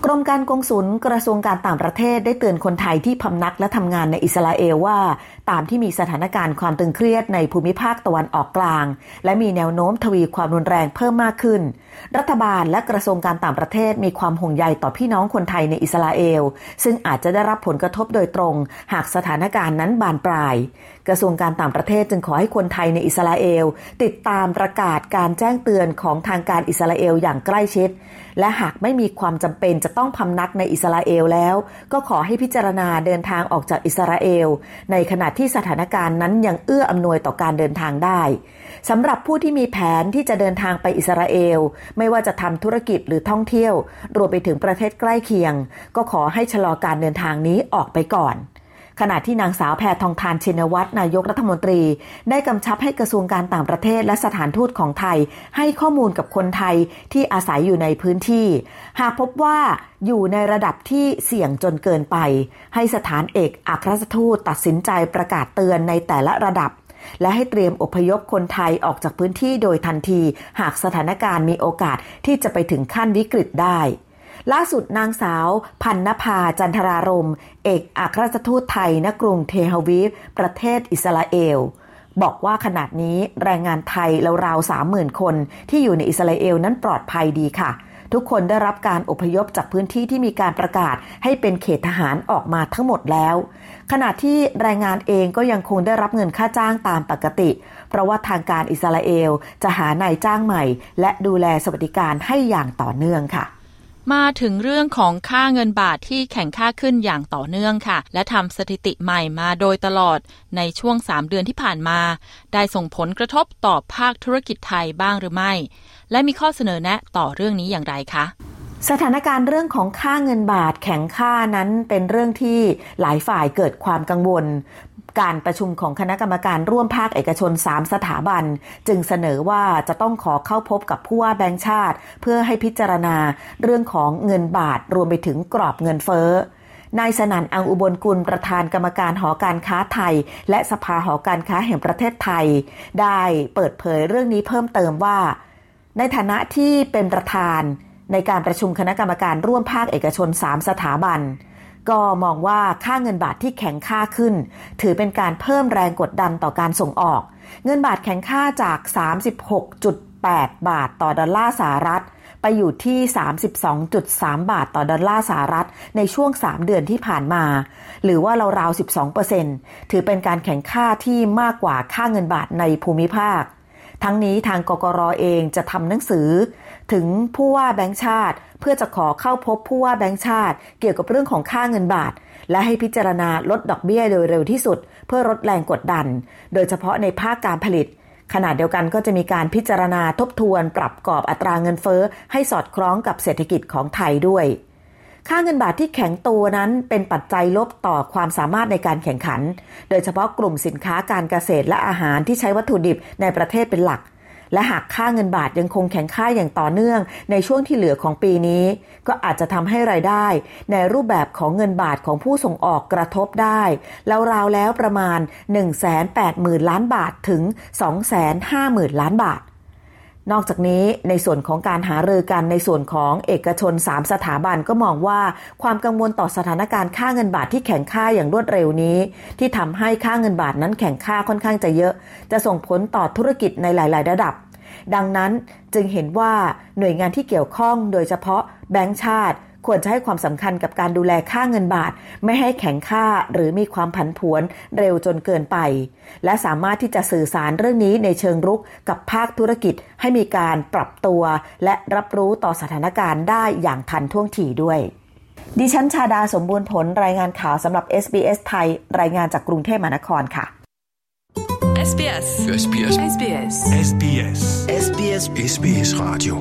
กรมการกงสุลกระทรวงการต่างประเทศได้เตือนคนไทยที่พำนักและทำงานในอิสราเอลว่าตามที่มีสถานการณ์ความตึงเครียดในภูมิภาคตะวันออกกลางและมีแนวโน้มทวีความรุนแรงเพิ่มมากขึ้นรัฐบาลและกระทรวงการต่างประเทศมีความห่วงใยต่อพี่น้องคนไทยในอิสราเอลซึ่งอาจจะได้รับผลกระทบโดยตรงหากสถานการณ์นั้นบานปลายกระทรวงการต่างประเทศจึงขอให้คนไทยในอิสราเอลติดตามประกาศการแจ้งเตือนของทางการอิสราเอลอย่างใกล้ชิดและหากไม่มีความจำเป็นจะต้องพำนักในอิสราเอลแล้วก็ขอให้พิจารณาเดินทางออกจากอิสราเอลในขณะที่สถานการณ์นั้นยังเอื้ออำนวยต่อการเดินทางได้สำหรับผู้ที่มีแผนที่จะเดินทางไปอิสราเอลไม่ว่าจะทำธุรกิจหรือท่องเที่ยวรวมไปถึงประเทศใกล้เคียงก็ขอให้ชะลอการเดินทางนี้ออกไปก่อนขณะที่นางสาวแพทองธารชินวัตรนายกรัฐมนตรีได้กำชับให้กระทรวงการต่างประเทศและสถานทูตของไทยให้ข้อมูลกับคนไทยที่อาศัยอยู่ในพื้นที่หากพบว่าอยู่ในระดับที่เสี่ยงจนเกินไปให้สถานเอกอัครราชทูตตัดสินใจประกาศเตือนในแต่ละระดับและให้เตรียมอพยพคนไทยออกจากพื้นที่โดยทันทีหากสถานการณ์มีโอกาสที่จะไปถึงขั้นวิกฤตได้ล่าสุดนางสาวพันนภาจันทรารมณ์เอกอัครราชทูตไทยณกรุงเทลอาวีฟประเทศอิสราเอลบอกว่าขณะนี้แรงงานไทยราวๆ สามหมื่น คนที่อยู่ในอิสราเอลนั้นปลอดภัยดีค่ะทุกคนได้รับการอพยพจากพื้นที่ที่มีการประกาศให้เป็นเขตทหารออกมาทั้งหมดแล้วขณะที่แรงงานเองก็ยังคงได้รับเงินค่าจ้างตามปกติเพราะว่าทางการอิสราเอลจะหานายจ้างใหม่และดูแลสวัสดิการให้อย่างต่อเนื่องค่ะมาถึงเรื่องของค่าเงินบาทที่แข็งค่าขึ้นอย่างต่อเนื่องค่ะและทำสถิติใหม่มาโดยตลอดในช่วงสามเดือนที่ผ่านมาได้ส่งผลกระทบต่อภาคธุรกิจไทยบ้างหรือไม่และมีข้อเสนอแนะต่อเรื่องนี้อย่างไรคะสถานการณ์เรื่องของค่าเงินบาทแข็งค่านั้นเป็นเรื่องที่หลายฝ่ายเกิดความกังวลการประชุมของคณะกรรมการร่วมภาคเอกชนสามสถาบันจึงเสนอว่าจะต้องขอเข้าพบกับผู้ว่าแบงก์ชาติเพื่อให้พิจารณาเรื่องของเงินบาทรวมไปถึงกรอบเงินเฟ้อนายสนั่นอังอุบลกุลประธานกรรมการหอการค้าไทยและสภาหอการค้าแห่งประเทศไทยได้เปิดเผยเรื่องนี้เพิ่มเติมว่าในฐานะที่เป็นประธานในการประชุมคณะกรรมการร่วมภาคเอกชนสามสถาบันก็มองว่าค่าเงินบาทที่แข็งค่าขึ้นถือเป็นการเพิ่มแรงกดดันต่อการส่งออกเงินบาทแข็งค่าจาก สามสิบหกจุดแปด บาทต่อดอลลาร์สหรัฐไปอยู่ที่ สามสิบสองจุดสาม บาทต่อดอลลาร์สหรัฐในช่วงสามเดือนที่ผ่านมาหรือว่าราวๆ สิบสองเปอร์เซ็นต์ ถือเป็นการแข็งค่าที่มากกว่าค่าเงินบาทในภูมิภาคทั้งนี้ทางกกร.เองจะทำหนังสือถึงผู้ว่าแบงก์ชาติเพื่อจะขอเข้าพบผู้ว่าแบงก์ชาติเกี่ยวกับเรื่องของค่าเงินบาทและให้พิจารณาลดดอกเบี้ยโดยเร็วที่สุดเพื่อลดแรงกดดันโดยเฉพาะในภาคการผลิตขณะเดียวกันก็จะมีการพิจารณาทบทวนปรับกรอบอัตราเงินเฟ้อให้สอดคล้องกับเศรษฐกิจของไทยด้วยค่าเงินบาทที่แข็งตัวนั้นเป็นปัจจัยลบต่อความสามารถในการแข่งขันโดยเฉพาะกลุ่มสินค้าการเกษตรและอาหารที่ใช้วัตถุดิบในประเทศเป็นหลักและหากค่าเงินบาทยังคงแข็งค่าอย่างต่อเนื่องในช่วงที่เหลือของปีนี้ก็อาจจะทำให้รายได้ในรูปแบบของเงินบาทของผู้ส่งออกกระทบได้แล้วราวแล้วประมาณ หนึ่งแสนแปดหมื่น ล้านบาทถึง สองแสนห้าหมื่น ล้านบาทนอกจากนี้ในส่วนของการหารือกันในส่วนของเอกชนสามสถาบันก็มองว่าความกังวลต่อสถานการณ์ค่าเงินบาทที่แข็งค่าอย่างรวดเร็วนี้ที่ทำให้ค่าเงินบาทนั้นแข็งค่าค่อนข้างจะเยอะจะส่งผลต่อธุรกิจในหลายๆระดับดังนั้นจึงเห็นว่าหน่วยงานที่เกี่ยวข้องโดยเฉพาะแบงก์ชาติควรจะให้ความสำคัญกับการดูแลค่าเงินบาทไม่ให้แข็งค่าหรือมีความผันผวนเร็วจนเกินไปและสามารถที่จะสื่อสารเรื่องนี้ในเชิงรุกกับภาคธุรกิจให้มีการปรับตัวและรับรู้ต่อสถานการณ์ได้อย่างทันท่วงทีด้วยดิฉันชาดาสมบูรณ์ผลรายงานข่าวสำหรับ เอส บี เอส ไทยรายงานจากกรุงเทพมหานครค่ะเอส บี เอส เอส บี เอส เอส บี เอส เอส บี เอส เอส บี เอส เอส บี เอส Radio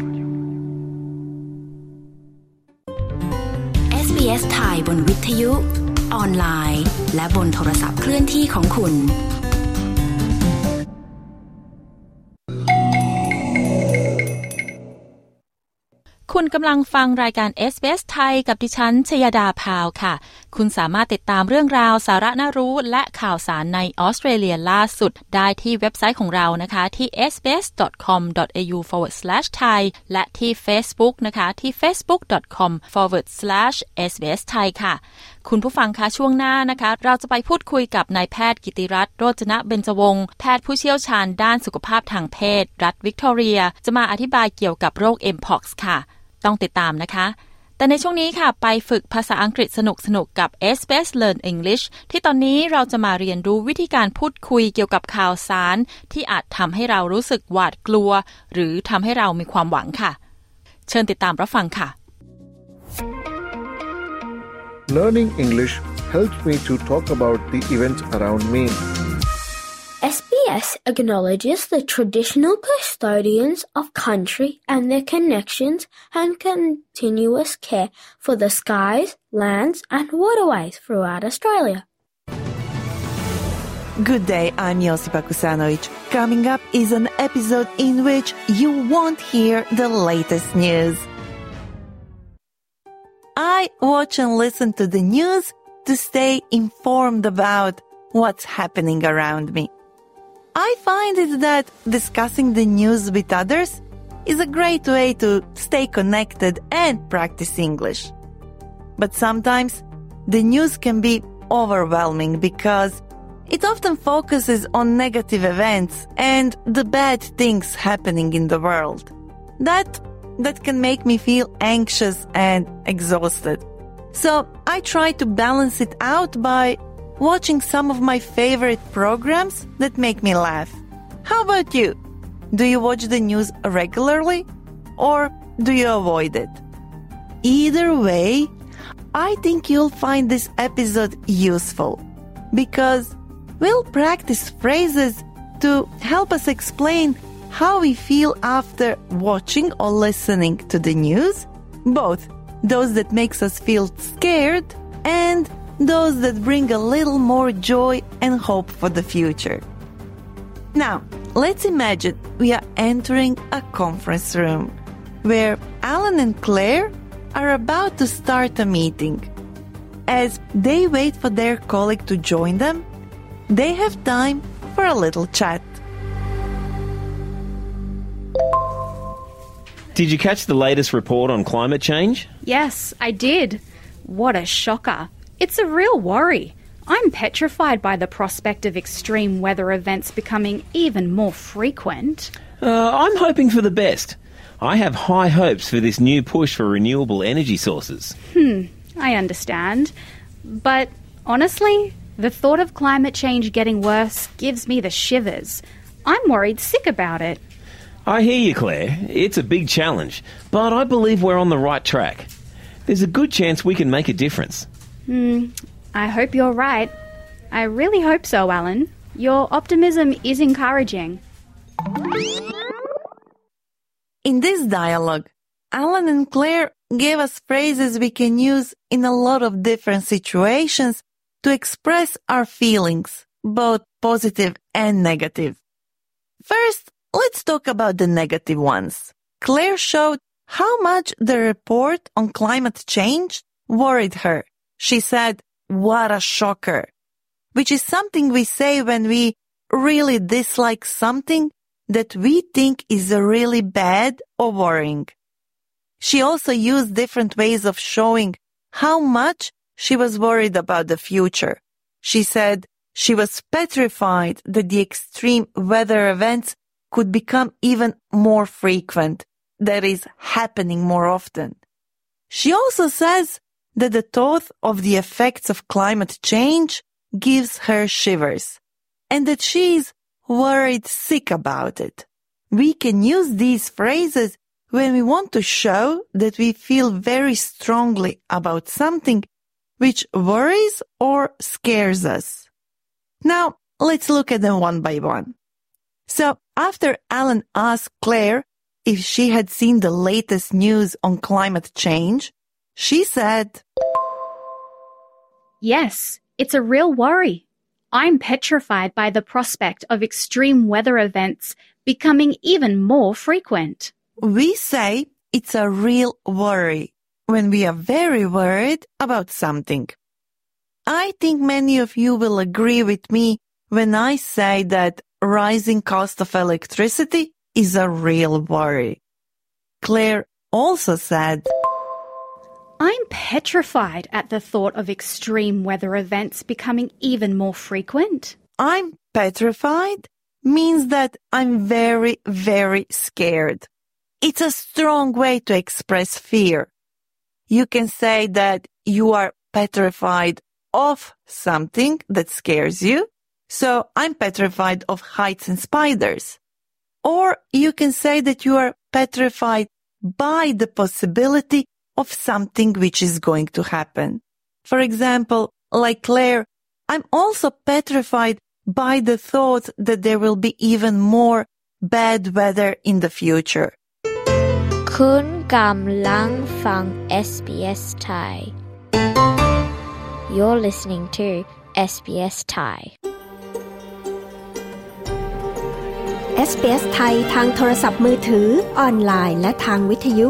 เอส บี เอส ไทยบนวิทยุออนไลน์และบนโทรศัพท์เคลื่อนที่ของคุณคุคุณกำลังฟังรายการ เอส บี เอส ไทยกับดิฉันชยดาพาวค่ะคุณสามารถติดตามเรื่องราวสาระน่ารู้และข่าวสารในออสเตรเลียล่าสุดได้ที่เว็บไซต์ของเรานะคะที่ เอส บี เอส ดอท คอม ดอท เอ ยู ฟอร์ วาร์ด สแลช ไทย และที่ Facebook นะคะที่ เฟซบุ๊ก ดอท คอม ฟอร์ วาร์ด สแลช เอส บี เอส ไทย ค่ะคุณผู้ฟังคะช่วงหน้านะคะเราจะไปพูดคุยกับนายแพทย์กิติรัตน์โรจนะเบญจวงศ์แพทย์ผู้เชี่ยวชาญด้านสุขภาพทางเพศรัฐวิกตอเรียจะมาอธิบายเกี่ยวกับโรค เอ็ม พ็อกซ์ ค่ะต้องติดตามนะคะแต่ในช่วงนี้ค่ะไปฝึกภาษาอังกฤษสนุกๆกับ เอส บี เอส Learn English ที่ตอนนี้เราจะมาเรียนรู้วิธีการพูดคุยเกี่ยวกับข่าวสารที่อาจทำให้เรารู้สึกหวาดกลัวหรือทำให้เรามีความหวังค่ะเชิญติดตามรับฟังค่ะ Learning English helps me to talk about the events around me. S B S acknowledges the traditional custodians of country and their connections and continuous care for the skies, lands and waterways throughout Australia. Good day, I'm Josipa Kusanovic. Coming up is an episode in which you won't hear the latest news. I watch and listen to the news to stay informed about what's happening around me.I find it that discussing the news with others is a great way to stay connected and practice English. But sometimes the news can be overwhelming because it often focuses on negative events and the bad things happening in the world. That, that can make me feel anxious and exhausted. So I try to balance it out by watching some of my favorite programs that make me laugh. How about you? Do you watch the news regularly or do you avoid it? Either way, I think you'll find this episode useful because we'll practice phrases to help us explain how we feel after watching or listening to the news, both those that makes us feel scared and those that bring a little more joy and hope for the future. Now, let's imagine we are entering a conference room where Alan and Claire are about to start a meeting. As they wait for their colleague to join them, they have time for a little chat. Did you catch the latest report on climate change? Yes, I did. What a shocker.It's a real worry. I'm petrified by the prospect of extreme weather events becoming even more frequent. Uh, I'm hoping for the best. I have high hopes for this new push for renewable energy sources. Hmm, I understand. But honestly, the thought of climate change getting worse gives me the shivers. I'm worried sick about it. I hear you, Claire. It's a big challenge, but I believe we're on the right track. There's a good chance we can make a difference.Hmm, I hope you're right. I really hope so, Alan. Your optimism is encouraging. In this dialogue, Alan and Claire gave us phrases we can use in a lot of different situations to express our feelings, both positive and negative. First, let's talk about the negative ones. Claire showed how much the report on climate change worried her.She said, what a shocker, which is something we say when we really dislike something that we think is really bad or worrying. She also used different ways of showing how much she was worried about the future. She said she was petrified that the extreme weather events could become even more frequent, that is, happening more often. She also says,that the thought of the effects of climate change gives her shivers, and that she is worried sick about it. We can use these phrases when we want to show that we feel very strongly about something which worries or scares us. Now, let's look at them one by one. So, after Alan asked Claire if she had seen the latest news on climate change,She said, Yes, it's a real worry. I'm petrified by the prospect of extreme weather events becoming even more frequent. We say it's a real worry when we are very worried about something. I think many of you will agree with me when I say that rising cost of electricity is a real worry. Claire also said, I'm petrified at the thought of extreme weather events becoming even more frequent. I'm petrified means that I'm very, very scared. It's a strong way to express fear. You can say that you are petrified of something that scares you. So I'm petrified of heights and spiders. Or you can say that you are petrified by the possibility of something which is going to happen. For example, like Claire, I'm also petrified by the thought that there will be even more bad weather in the future. คุณกำลังฟัง เอส บี เอส Thai You're listening to เอส บี เอส Thai เอส บี เอส ไทยทางโทรศัพท์มือถือออนไลน์และทางวิทยุ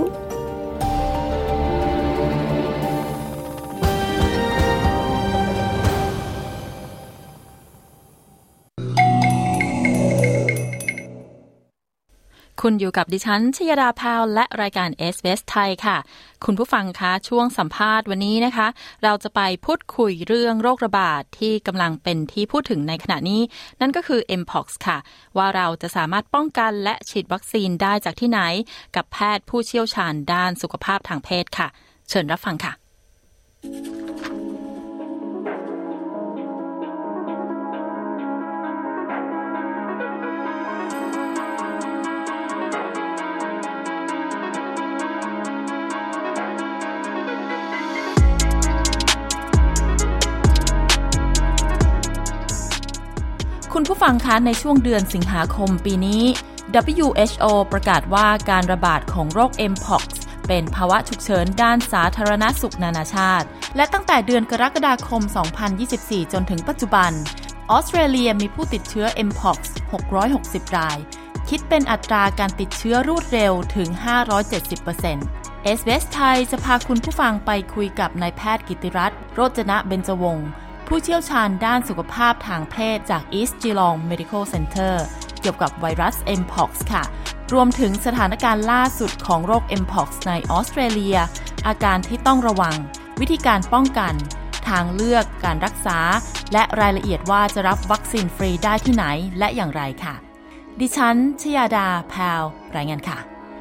คุณอยู่กับดิฉันชยดาพาวและรายการ เอส บี เอส ไทยค่ะคุณผู้ฟังคะช่วงสัมภาษณ์วันนี้นะคะเราจะไปพูดคุยเรื่องโรคระบาดที่กำลังเป็นที่พูดถึงในขณะนี้นั่นก็คือ เอ็ม พ็อกซ์ ค่ะว่าเราจะสามารถป้องกันและฉีดวัคซีนได้จากที่ไหนกับแพทย์ผู้เชี่ยวชาญด้านสุขภาพทางเพศค่ะเชิญรับฟังค่ะคุณผู้ฟังคะในช่วงเดือนสิงหาคมปีนี้ ดับเบิลยู เอช โอ ประกาศว่าการระบาดของโรค เอ็ม พ็อกซ์ เป็นภาวะฉุกเฉินด้านสาธารณสุขนานาชาติและตั้งแต่เดือนกรกฎาคม สองพันยี่สิบสี่ จนถึงปัจจุบันออสเตรเลียมีผู้ติดเชื้อ เอ็ม พ็อกซ์ หกร้อยหกสิบ รายคิดเป็นอัตราการติดเชื้อรวดเร็วถึง ห้าร้อยเจ็ดสิบเปอร์เซ็นต์ เอส บี เอส ไทยจะพาคุณผู้ฟังไปคุยกับนายแพทย์กิตติรัตน์โรจนะเบญจวงศ์ผู้เชี่ยวชาญด้านสุขภาพทางเพศจาก East Geelong Medical Center เกี่ยวกับไวรัส เอ็ม พ็อกซ์ ค่ะรวมถึงสถานการณ์ล่าสุดของโรค เอ็ม พ็อกซ์ ในออสเตรเลียอาการที่ต้องระวังวิธีการป้องกันทางเลือกการรักษาและรายละเอียดว่าจะรับวัคซีนฟรีได้ที่ไหนและอย่างไรค่ะดิฉันชยดาแพวรายงานค่ะ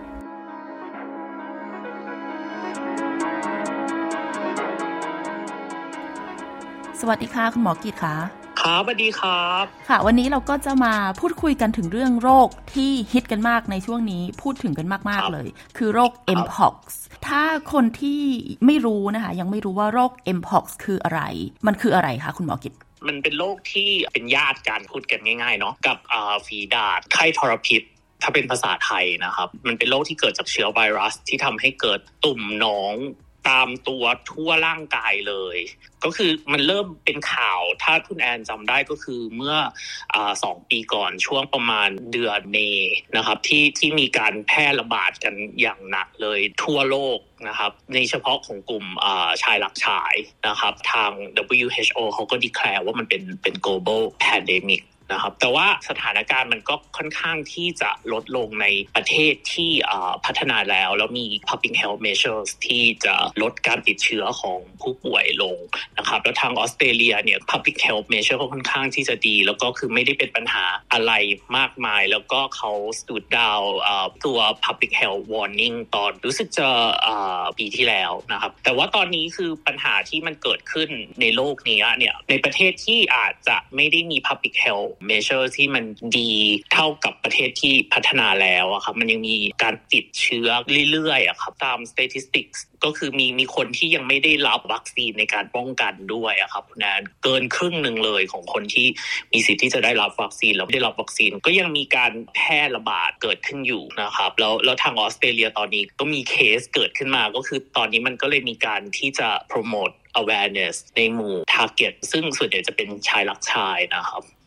สวัสดีค่ะคุณหมอกิตค่ะครับสวัสดีครับค่ะวันนี้เราก็จะมาพูดคุยกันถึงเรื่องโรคที่ฮิตกันมากในช่วงนี้พูดถึงกันมากๆเลยคือโรค เอ็ม พ็อกซ์ ถ้าคนที่ไม่รู้นะคะยังไม่รู้ว่าโรค เอ็ม พ็อกซ์ คืออะไรมันคืออะไรคะคุณหมอกิตมันเป็นโรคที่เป็นญาติกันพูดกันง่ายๆเนาะกับอ่าฝีดาษไข้ทรพิษถ้าเป็นภาษาไทยนะครับมันเป็นโรคที่เกิดจากเชื้อไวรัสที่ทำให้เกิดตุ่มหนองตามตัวทั่วร่างกายเลยก็คือมันเริ่มเป็นข่าวถ้าคุณแอนจำได้ก็คือเมื่ออ่าสองปีก่อนช่วงประมาณเดือนเมษนะครับที่ที่มีการแพร่ระบาดกันอย่างหนักเลยทั่วโลกนะครับในเฉพาะของกลุ่มอ่าชายรักชายนะครับทาง ดับเบิลยู เอช โอ เขาก็ declare ว่ามันเป็นเป็น global pandemicนะครับแต่ว่าสถานการณ์มันก็ค่อนข้างที่จะลดลงในประเทศที่พัฒนาแล้วแล้วมี public health measures ที่จะลดการติดเชื้อของผู้ป่วยลงนะครับแล้วทางออสเตรเลียเนี่ย public health measure ก็ค่อนข้างที่จะดีแล้วก็คือไม่ได้เป็นปัญหาอะไรมากมายแล้วก็เขา stood down ตัว public health warning ตอนรู้สึกจะปีที่แล้วนะครับแต่ว่าตอนนี้คือปัญหาที่มันเกิดขึ้นในโลกนี้เนี่ยในประเทศที่อาจจะไม่ได้มี public health measure ที่มันดีเท่ากับประเทศที่พัฒนาแล้วอะครับมันยังมีการติดเชื้อเรื่อยๆอะครับตาม statistics ก็คือมีมีคนที่ยังไม่ได้รับวัคซีนในการป้องกันด้วยอะครับคุณแอนเกินครึ่งนึงเลยของคนที่มีสิทธิ์ที่จะได้รับวัคซีนแล้วไม่ได้รับวัคซีนก็ยังมีการแพร่ระบาดเกิดขึ้นอยู่นะครับแล้วแล้วทางออสเตรเลียตอนนี้ก็มีเคสเกิดขึ้นมาก็คือตอนนี้มันก็เลยมีการที่จะ promote awareness ในหมู่ target ซึ่งส่วนใหญ่จะเป็นชายรักชายนะครับ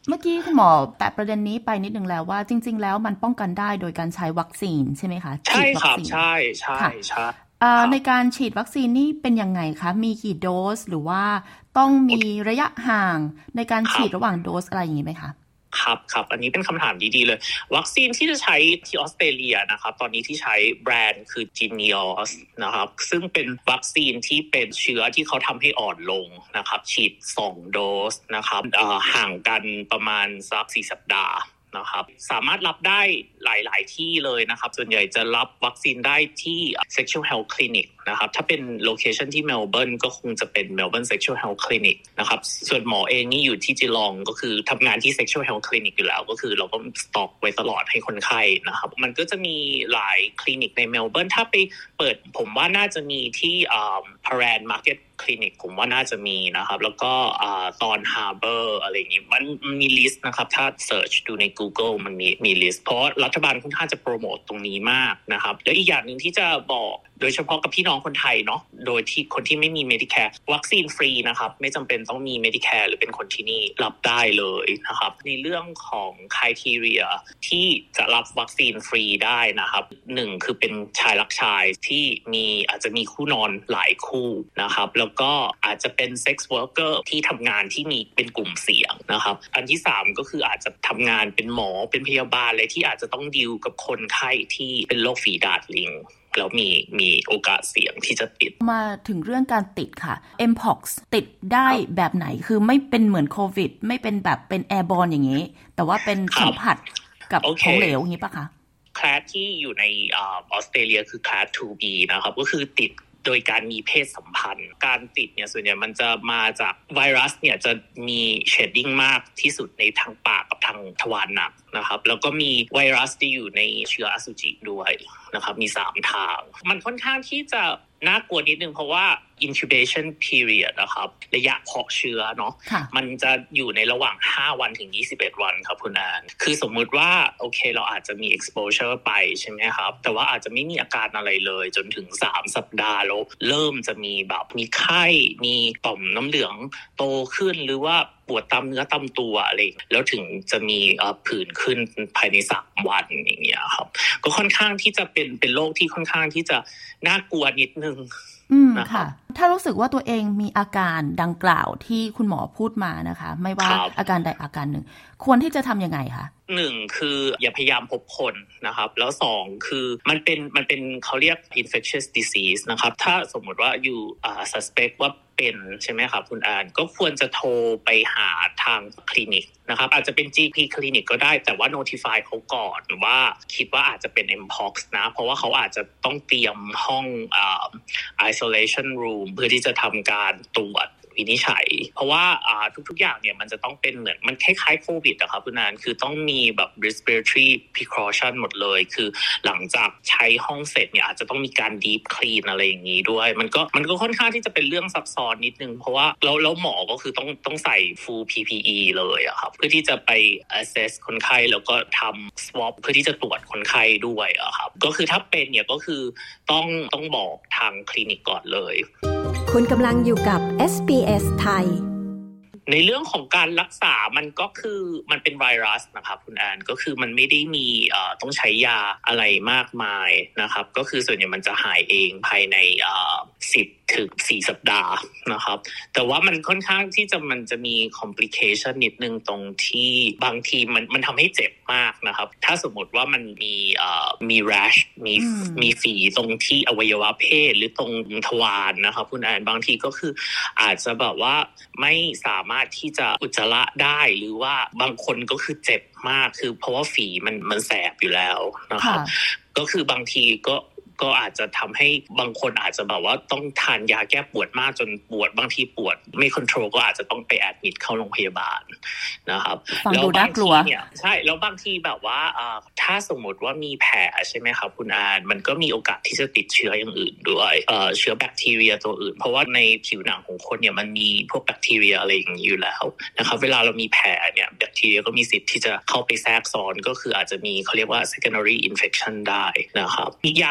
เมื่อกี้คุณหมอแตะประเด็นนี้ไปนิดนึงแล้วว่าจริงๆแล้วมันป้องกันได้โดยการใช้วัคซีนใช่ไหมคะใช่ครับใช่ใช่ใช่ในการฉีดวัคซีนนี่เป็นยังไงคะมีกี่โดสหรือว่าต้องมีระยะห่างในการฉีดระหว่างโดสอะไรอย่างนี้ไหมคะครับครับอันนี้เป็นคำถามดีๆเลยวัคซีนที่จะใช้ที่ออสเตรเลียนะครับตอนนี้ที่ใช้แบรนด์คือ Jynneos นะครับซึ่งเป็นวัคซีนที่เป็นเชื้อที่เขาทำให้อ่อนลงนะครับฉีดสองโดสนะครับห่างกันประมาณสักสี่สัปดาห์นะครับสามารถรับได้หลายๆที่เลยนะครับส่วนใหญ่จะรับวัคซีนได้ที่ Sexual Health Clinic นะครับถ้าเป็นโลเคชันที่เมลเบิร์นก็คงจะเป็น Melbourne Sexual Health Clinic นะครับส่วนหมอเองนี่อยู่ที่จิลองก็คือทำงานที่ Sexual Health Clinic อยู่แล้วก็คือเราก็สต็อกไว้ตลอดให้คนไข้นะครับมันก็จะมีหลายคลินิกในเมลเบิร์นถ้าไปเปิดผมว่าน่าจะมีที่อ่า Paran Marketคลินิกผมว่าน่าจะมีนะครับแล้วก็ตอน Harbour อะไรอย่างงี้มันมีลิสต์นะครับถ้าเสิร์ชดูใน Google มันมีมีลิสต์เพราะรัฐบาลค่อนข้างจะโปรโมตตรงนี้มากนะครับแล้วอีกอย่างนึงที่จะบอกโดยเฉพาะกับพี่น้องคนไทยเนาะโดยที่คนที่ไม่มี Medicare วัคซีนฟรีนะครับไม่จำเป็นต้องมี Medicare หรือเป็นคนที่นี่รับได้เลยนะครับในเรื่องของ criteria ที่จะรับวัคซีนฟรีได้นะครับหนึ่งคือเป็นชายรักชายที่มีอาจจะมีคู่นอนหลายคู่นะครับแล้วก็อาจจะเป็น sex worker ที่ทำงานที่มีเป็นกลุ่มเสี่ยงนะครับอันที่สามก็คืออาจจะทำงานเป็นหมอเป็นพยาบาลอะไรที่อาจจะต้องดีลกับคนไข้ที่เป็นโรคฝีดาษลิงแล้วมีมีโอกาสเสี่ยงที่จะติดมาถึงเรื่องการติดค่ะ เอ็ม พ็อกซ์ ติดได้แบบไหนคือไม่เป็นเหมือนโควิดไม่เป็นแบบเป็นแอร์บอร์นอย่างนี้แต่ว่าเป็นสัมผัสกับของเหลวอย่างนี้ป่ะคะคลาสที่อยู่ในออสเตรเลียคือคลาส ทู บี นะครับก็คือติดโดยการมีเพศสัมพันธ์การติดเนี่ยส่วนใหญ่มันจะมาจากไวรัสเนี่ยจะมีเชดดิ้งมากที่สุดในทางปากกับทางทวารหนักนะครับแล้วก็มีไวรัสที่อยู่ในเชื้ออสุจิด้วยนะครับมีสามทางมันค่อนข้างที่จะน่ากลัวนิดนึงเพราะว่า incubation period นะครับระยะเพาะเชื้อเนาะมันจะอยู่ในระหว่างห้าวันถึงยี่สิบเอ็ดวันครับคุณแอนคือสมมุติว่าโอเคเราอาจจะมี exposure ไปใช่ไหมครับแต่ว่าอาจจะไม่มีอาการอะไรเลยจนถึงสามสัปดาห์แล้วเริ่มจะมีแบบมีไข้มีต่อมน้ำเหลืองโตขึ้นหรือว่าปวดตามเนื้อตามตัวอะไรแล้วถึงจะมีผื่นขึ้นภายในสามวันอย่างเงี้ยครับก็ค่อนข้างที่จะเป็นเป็นโรคที่ค่อนข้างที่จะน่ากลัวนิดนึงอืมค่ะถ้ารู้สึกว่าตัวเองมีอาการดังกล่าวที่คุณหมอพูดมานะคะไม่ว่าอาการใดอาการหนึ่งควรที่จะทำยังไงคะหนึ่งคืออย่าพยายามพบคนนะครับแล้วสองคือมันเป็นมันเป็นเขาเรียก infectious disease นะครับถ้าสมมติว่าอยู่อ่า suspect ว่าเป็นใช่ไหมครับคุณอานก็ควรจะโทรไปหาทางคลินิกนะครับอาจจะเป็น จี พี คลินิกก็ได้แต่ว่า notify เขาก่อนว่าคิดว่าอาจจะเป็น เอ็ม พ็อกซ์ นะเพราะว่าเขาอาจจะต้องเตรียมห้องอ่า isolation room เพื่อที่จะทำการตรวจวินิจฉัยเพราะว่าอ่าทุกๆอย่างเนี่ยมันจะต้องเป็นเหมือนมันคล้ายๆโควิดอะครับคุณนานคือต้องมีแบบ respiratory precaution หมดเลยคือหลังจากใช้ห้องเสร็จเนี่ยอาจจะต้องมีการ deep clean อะไรอย่างนี้ด้วยมันก็มันก็ค่อนข้างที่จะเป็นเรื่องซับซ้อนนิดนึงเพราะว่าแล้วแล้วหมอก็คือต้องต้องใส่ full พี พี อี เลยอะครับเพื่อที่จะไป assess คนไข้แล้วก็ทำ swab เพื่อที่จะตรวจคนไข้ด้วยอะครับก็คือถ้าเป็นเนี่ยก็คือต้องต้องบอกทางคลินิกก่อนเลยคุณกำลังอยู่กับ เอส บี เอส ไทยในเรื่องของการรักษามันก็คือมันเป็นไวรัสนะครับคุณแอนก็คือมันไม่ได้มีเอ่อต้องใช้ยาอะไรมากมายนะครับก็คือส่วนใหญ่มันจะหายเองภายในเอ่อสิบถึงสี่สัปดาห์นะครับแต่ว่ามันค่อนข้างที่จะมันจะมี complication นิดนึงตรงที่บางทีมันมันทำให้เจ็บมากนะครับถ้าสมมติว่ามันมีเอ่อมี rash มีมีฝีตรงที่อวัยวะเพศหรือตรงทวารนะครับคุณแอนบางทีก็คืออาจจะแบบว่าไม่สามารถที่จะอุจจาระได้หรือว่าบางคนก็คือเจ็บมากคือเพราะว่าฝีมันมันแสบอยู่แล้วนะครับก็คือบางทีก็ก็อาจจะทำให้บางคนอาจจะแบบว่าต้องทานยาแก้ปวดมากจนปวดบางทีปวดไม่คอนโทรลก็อาจจะต้องไปแอดมิทเข้าโรงพยาบาลนะครับแล้วบางทีเนี่ยใช่แล้วบางทีแบบว่าถ้าสมมติว่ามีแผลใช่ไหมครับคุณอานมันก็มีโอกาสที่จะติดเชื้ออย่างอื่นด้วยเชื้อแบคทีเรียตัวอื่นเพราะว่าในผิวหนังของคนเนี่ยมันมีพวกแบคทีเรียอะไรอย่างนี้อยู่แล้วนะครับเวลาเรามีแผลเนี่ยแบคทีเรียก็มีสิทธิ์ที่จะเข้าไปแทรกซ้อนก็คืออาจจะมีเขาเรียกว่า secondary infection ได้นะครับอีกอย่างนึงที่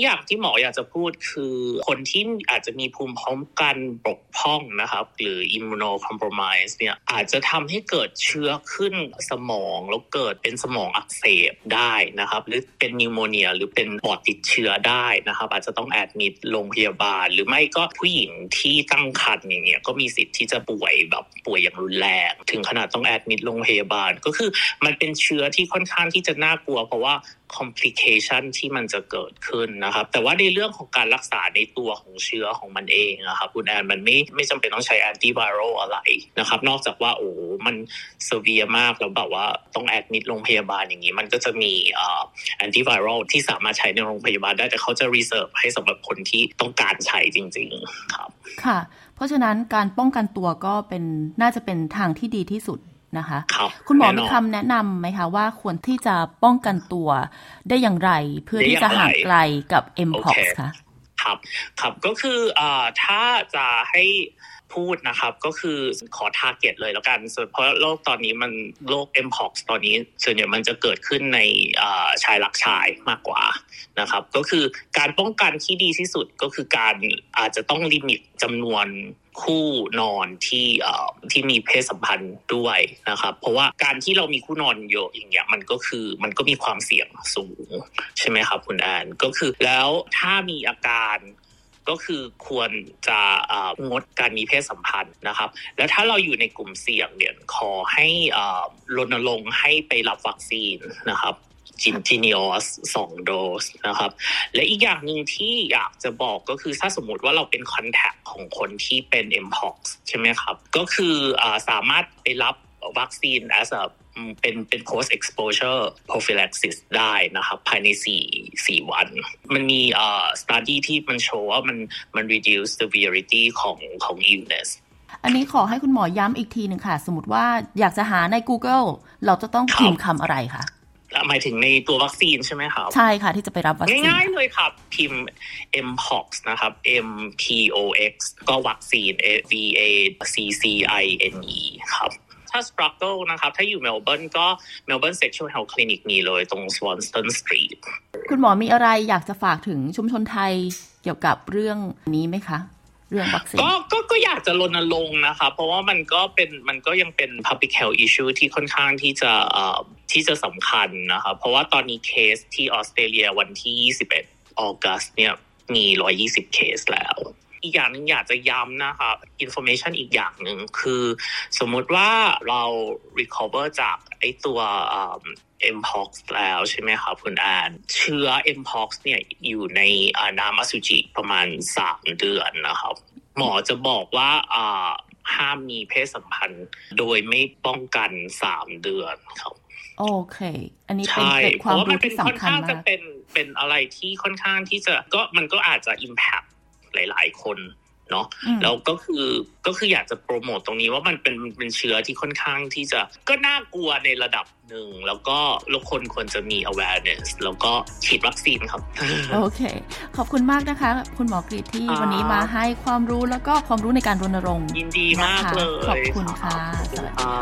อย่างที่หมออยากจะพูดคือคนที่อาจจะมีภูมิคุ้มกันบกพร่องนะครับหรือ immunocompromise เนี่ยอาจจะทำให้เกิดเชื้อขึ้นสมองแล้วเกิดเป็นสมองอักเสบได้นะครับหรือเป็นนิวโมเนียหรือเป็นปอดติดเชื้อได้นะครับอาจจะต้องแอดมิดโรงพยาบาลหรือไม่ก็ผู้หญิงที่ตั้งครรภ์อย่างเงี้ยก็มีสิทธิ์ที่จะป่วยแบบป่วยอย่างรุนแรงถึงขนาดต้องแอดมิดโรงพยาบาลก็คือมันเป็นเชื้อที่ค่อนข้างที่จะน่ากลัวเพราะว่า complication ที่มันจะเกิดขึ้นนะครับแต่ว่าในเรื่องของการรักษาในตัวของเชื้อของมันเองนะครับคุณแอนมันไม่ไม่จำเป็นต้องใช้ antiviral อะไรนะครับนอกจากว่าโอ้มัน severe มากแล้วแบบว่าต้องแอดมิดโรงพยาบาลอย่างนี้มันก็จะมีเอ่อ antiviral ที่สามารถใช้ในโรงพยาบาลได้แต่เขาจะ reserve ให้สำหรับคนที่ต้องการใช้จริงๆครับค่ะเพราะฉะนั้นการป้องกันตัวก็เป็นน่าจะเป็นทางที่ดีที่สุดนะคะคุณหมอมีคำแนะนำไหมคะว่าควรที่จะป้องกันตัวได้อย่างไรเพื่อที่จะห่างไกลกับ เอ็ม พี โอ เอ็กซ์ คะครับครับก็คืออ่าถ้าจะให้พูดนะครับก็คือขอ target เลยแล้วกันเพราะโรคตอนนี้มันโรค เอ็ม พี โอ เอ็กซ์ ตอนนี้ส่วนใหญ่มันจะเกิดขึ้นในชายรักชายมากกว่านะครับก็คือการป้องกันที่ดีที่สุดก็คือการอาจจะต้องลิมิตจำนวนคู่นอนที่เอ่อที่มีเพศสัมพันธ์ด้วยนะครับเพราะว่าการที่เรามีคู่นอนเยอะอย่างเงี้ยมันก็คือมันก็มีความเสี่ยงสูงใช่ไหมครับคุณแอนก็คือแล้วถ้ามีอาการก็คือควรจะงดการมีเพศสัมพันธ์นะครับแล้วถ้าเราอยู่ในกลุ่มเสี่ยงเนี่ยขอให้รณรงค์ให้ไปรับวัคซีนนะครับจินจินิออสสองโดสนะครับและอีกอย่างนึงที่อยากจะบอกก็คือถ้าสมมุติว่าเราเป็นคอนแทคของคนที่เป็น เอ็ม พี โอ เอ็กซ์ ใช่ไหมครับก็คือสามารถไปรับวัคซีน as a เป็นเป็น post exposure prophylaxis ได้นะครับภายใน4 4วันมันมีเอ่อ study ที่มันโชว์ว่ามันมัน reduce severity ของของ illness อันนี้ขอให้คุณหมอย้ำอีกทีนึงค่ะสมมติว่าอยากจะหาใน Google เราจะต้องพิมพ์คำอะไรคะหมายถึงในตัววัคซีนใช่ไหมครับใช่ค่ะที่จะไปรับวัคซีนง่ายๆเลยครับพิมพ์ เอ็ม พี โอ เอ็กซ์ นะครับ เอ็ม พี โอ เอ็กซ์ ก็วัคซีน V A C C I N E ครับถ้า struggle นะครับถ้าอยู่เมลเบิร์นก็ Melbourne Sexual Health Clinic มีเลยตรง Swanston Street คุณหมอมีอะไรอยากจะฝากถึงชุมชนไทยเกี่ยวกับเรื่องนี้ไหมคะเรื่องวัคซีนก็ก็ก็อยากจะรณรงค์นะครับเพราะว่ามันก็เป็นมันก็ยังเป็น public health issue ที่ค่อนข้างที่จะเอ่อที่จะสำคัญนะครับเพราะว่าตอนนี้เคสที่ออสเตรเลียวันที่ยี่สิบเอ็ดออกัสเนี่ยมีหนึ่งร้อยยี่สิบเคสแล้วอีกอย่างนึงอยากจะย้ำนะครับ information อีกอย่างนึงคือสมมุติว่าเรา recover จากไอ้ตัว เอ็ม พี โอ เอ็กซ์ แล้วใช่ไหมครับคุณแอนเชื้อ เอ็ม พี โอ เอ็กซ์ เนี่ยอยู่ในน้ำอสุจิประมาณสามเดือนนะครับหมอจะบอกว่าห้ามมีเพศสัมพันธ์โดยไม่ป้องกันสามเดือนครับโอเคอันนี้เป็นเกร็ดความรู้ที่สำคัญมากจะเป็นเป็นอะไรที่ค่อนข้างที่จะก็มันก็อาจจะ impact หลายๆคนเนาะแล้วก็คือก็คืออยากจะโปรโมตตรงนี้ว่ามันเป็นเป็นเชื้อที่ค่อนข้างที่จะก็น่ากลัวในระดับหนึ่งแล้วก็ทุกคนควรจะมี awareness แล้วก็ฉีดวัคซีนครับโอเคขอบคุณมากนะคะคุณหมอกฤษที่วันนี้มาให้ความรู้แล้วก็ความรู้ในการรณรงค์ยินดีมากเลยขอบคุณค่ะสวัสดี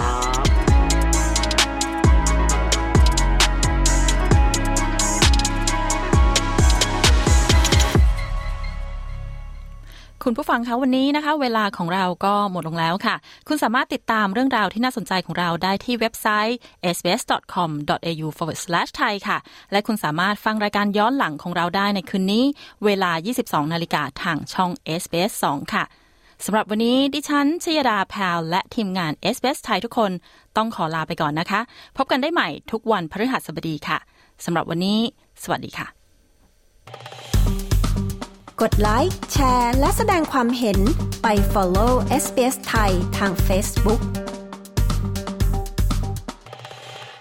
คุณผู้ฟังคะวันนี้นะคะเวลาของเราก็หมดลงแล้วค่ะคุณสามารถติดตามเรื่องราวที่น่าสนใจของเราได้ที่เว็บไซต์ เอส บี เอส ดอท คอม ดอท เอ ยู สแลช สแลช ไทย ค่ะและคุณสามารถฟังรายการย้อนหลังของเราได้ในคืนนี้เวลา ยี่สิบสองนาฬิกาทางช่อง เอส บี เอส สอง ค่ะสำหรับวันนี้ดิฉันชยดาแพรและทีมงาน เอส บี เอส ไทยทุกคนต้องขอลาไปก่อนนะคะพบกันได้ใหม่ทุกวันพฤหัสบดีค่ะสำหรับวันนี้สวัสดีค่ะกดไลค์แชร์และแสดงความเห็นไป follow เอส บี เอส ไทยทาง Facebook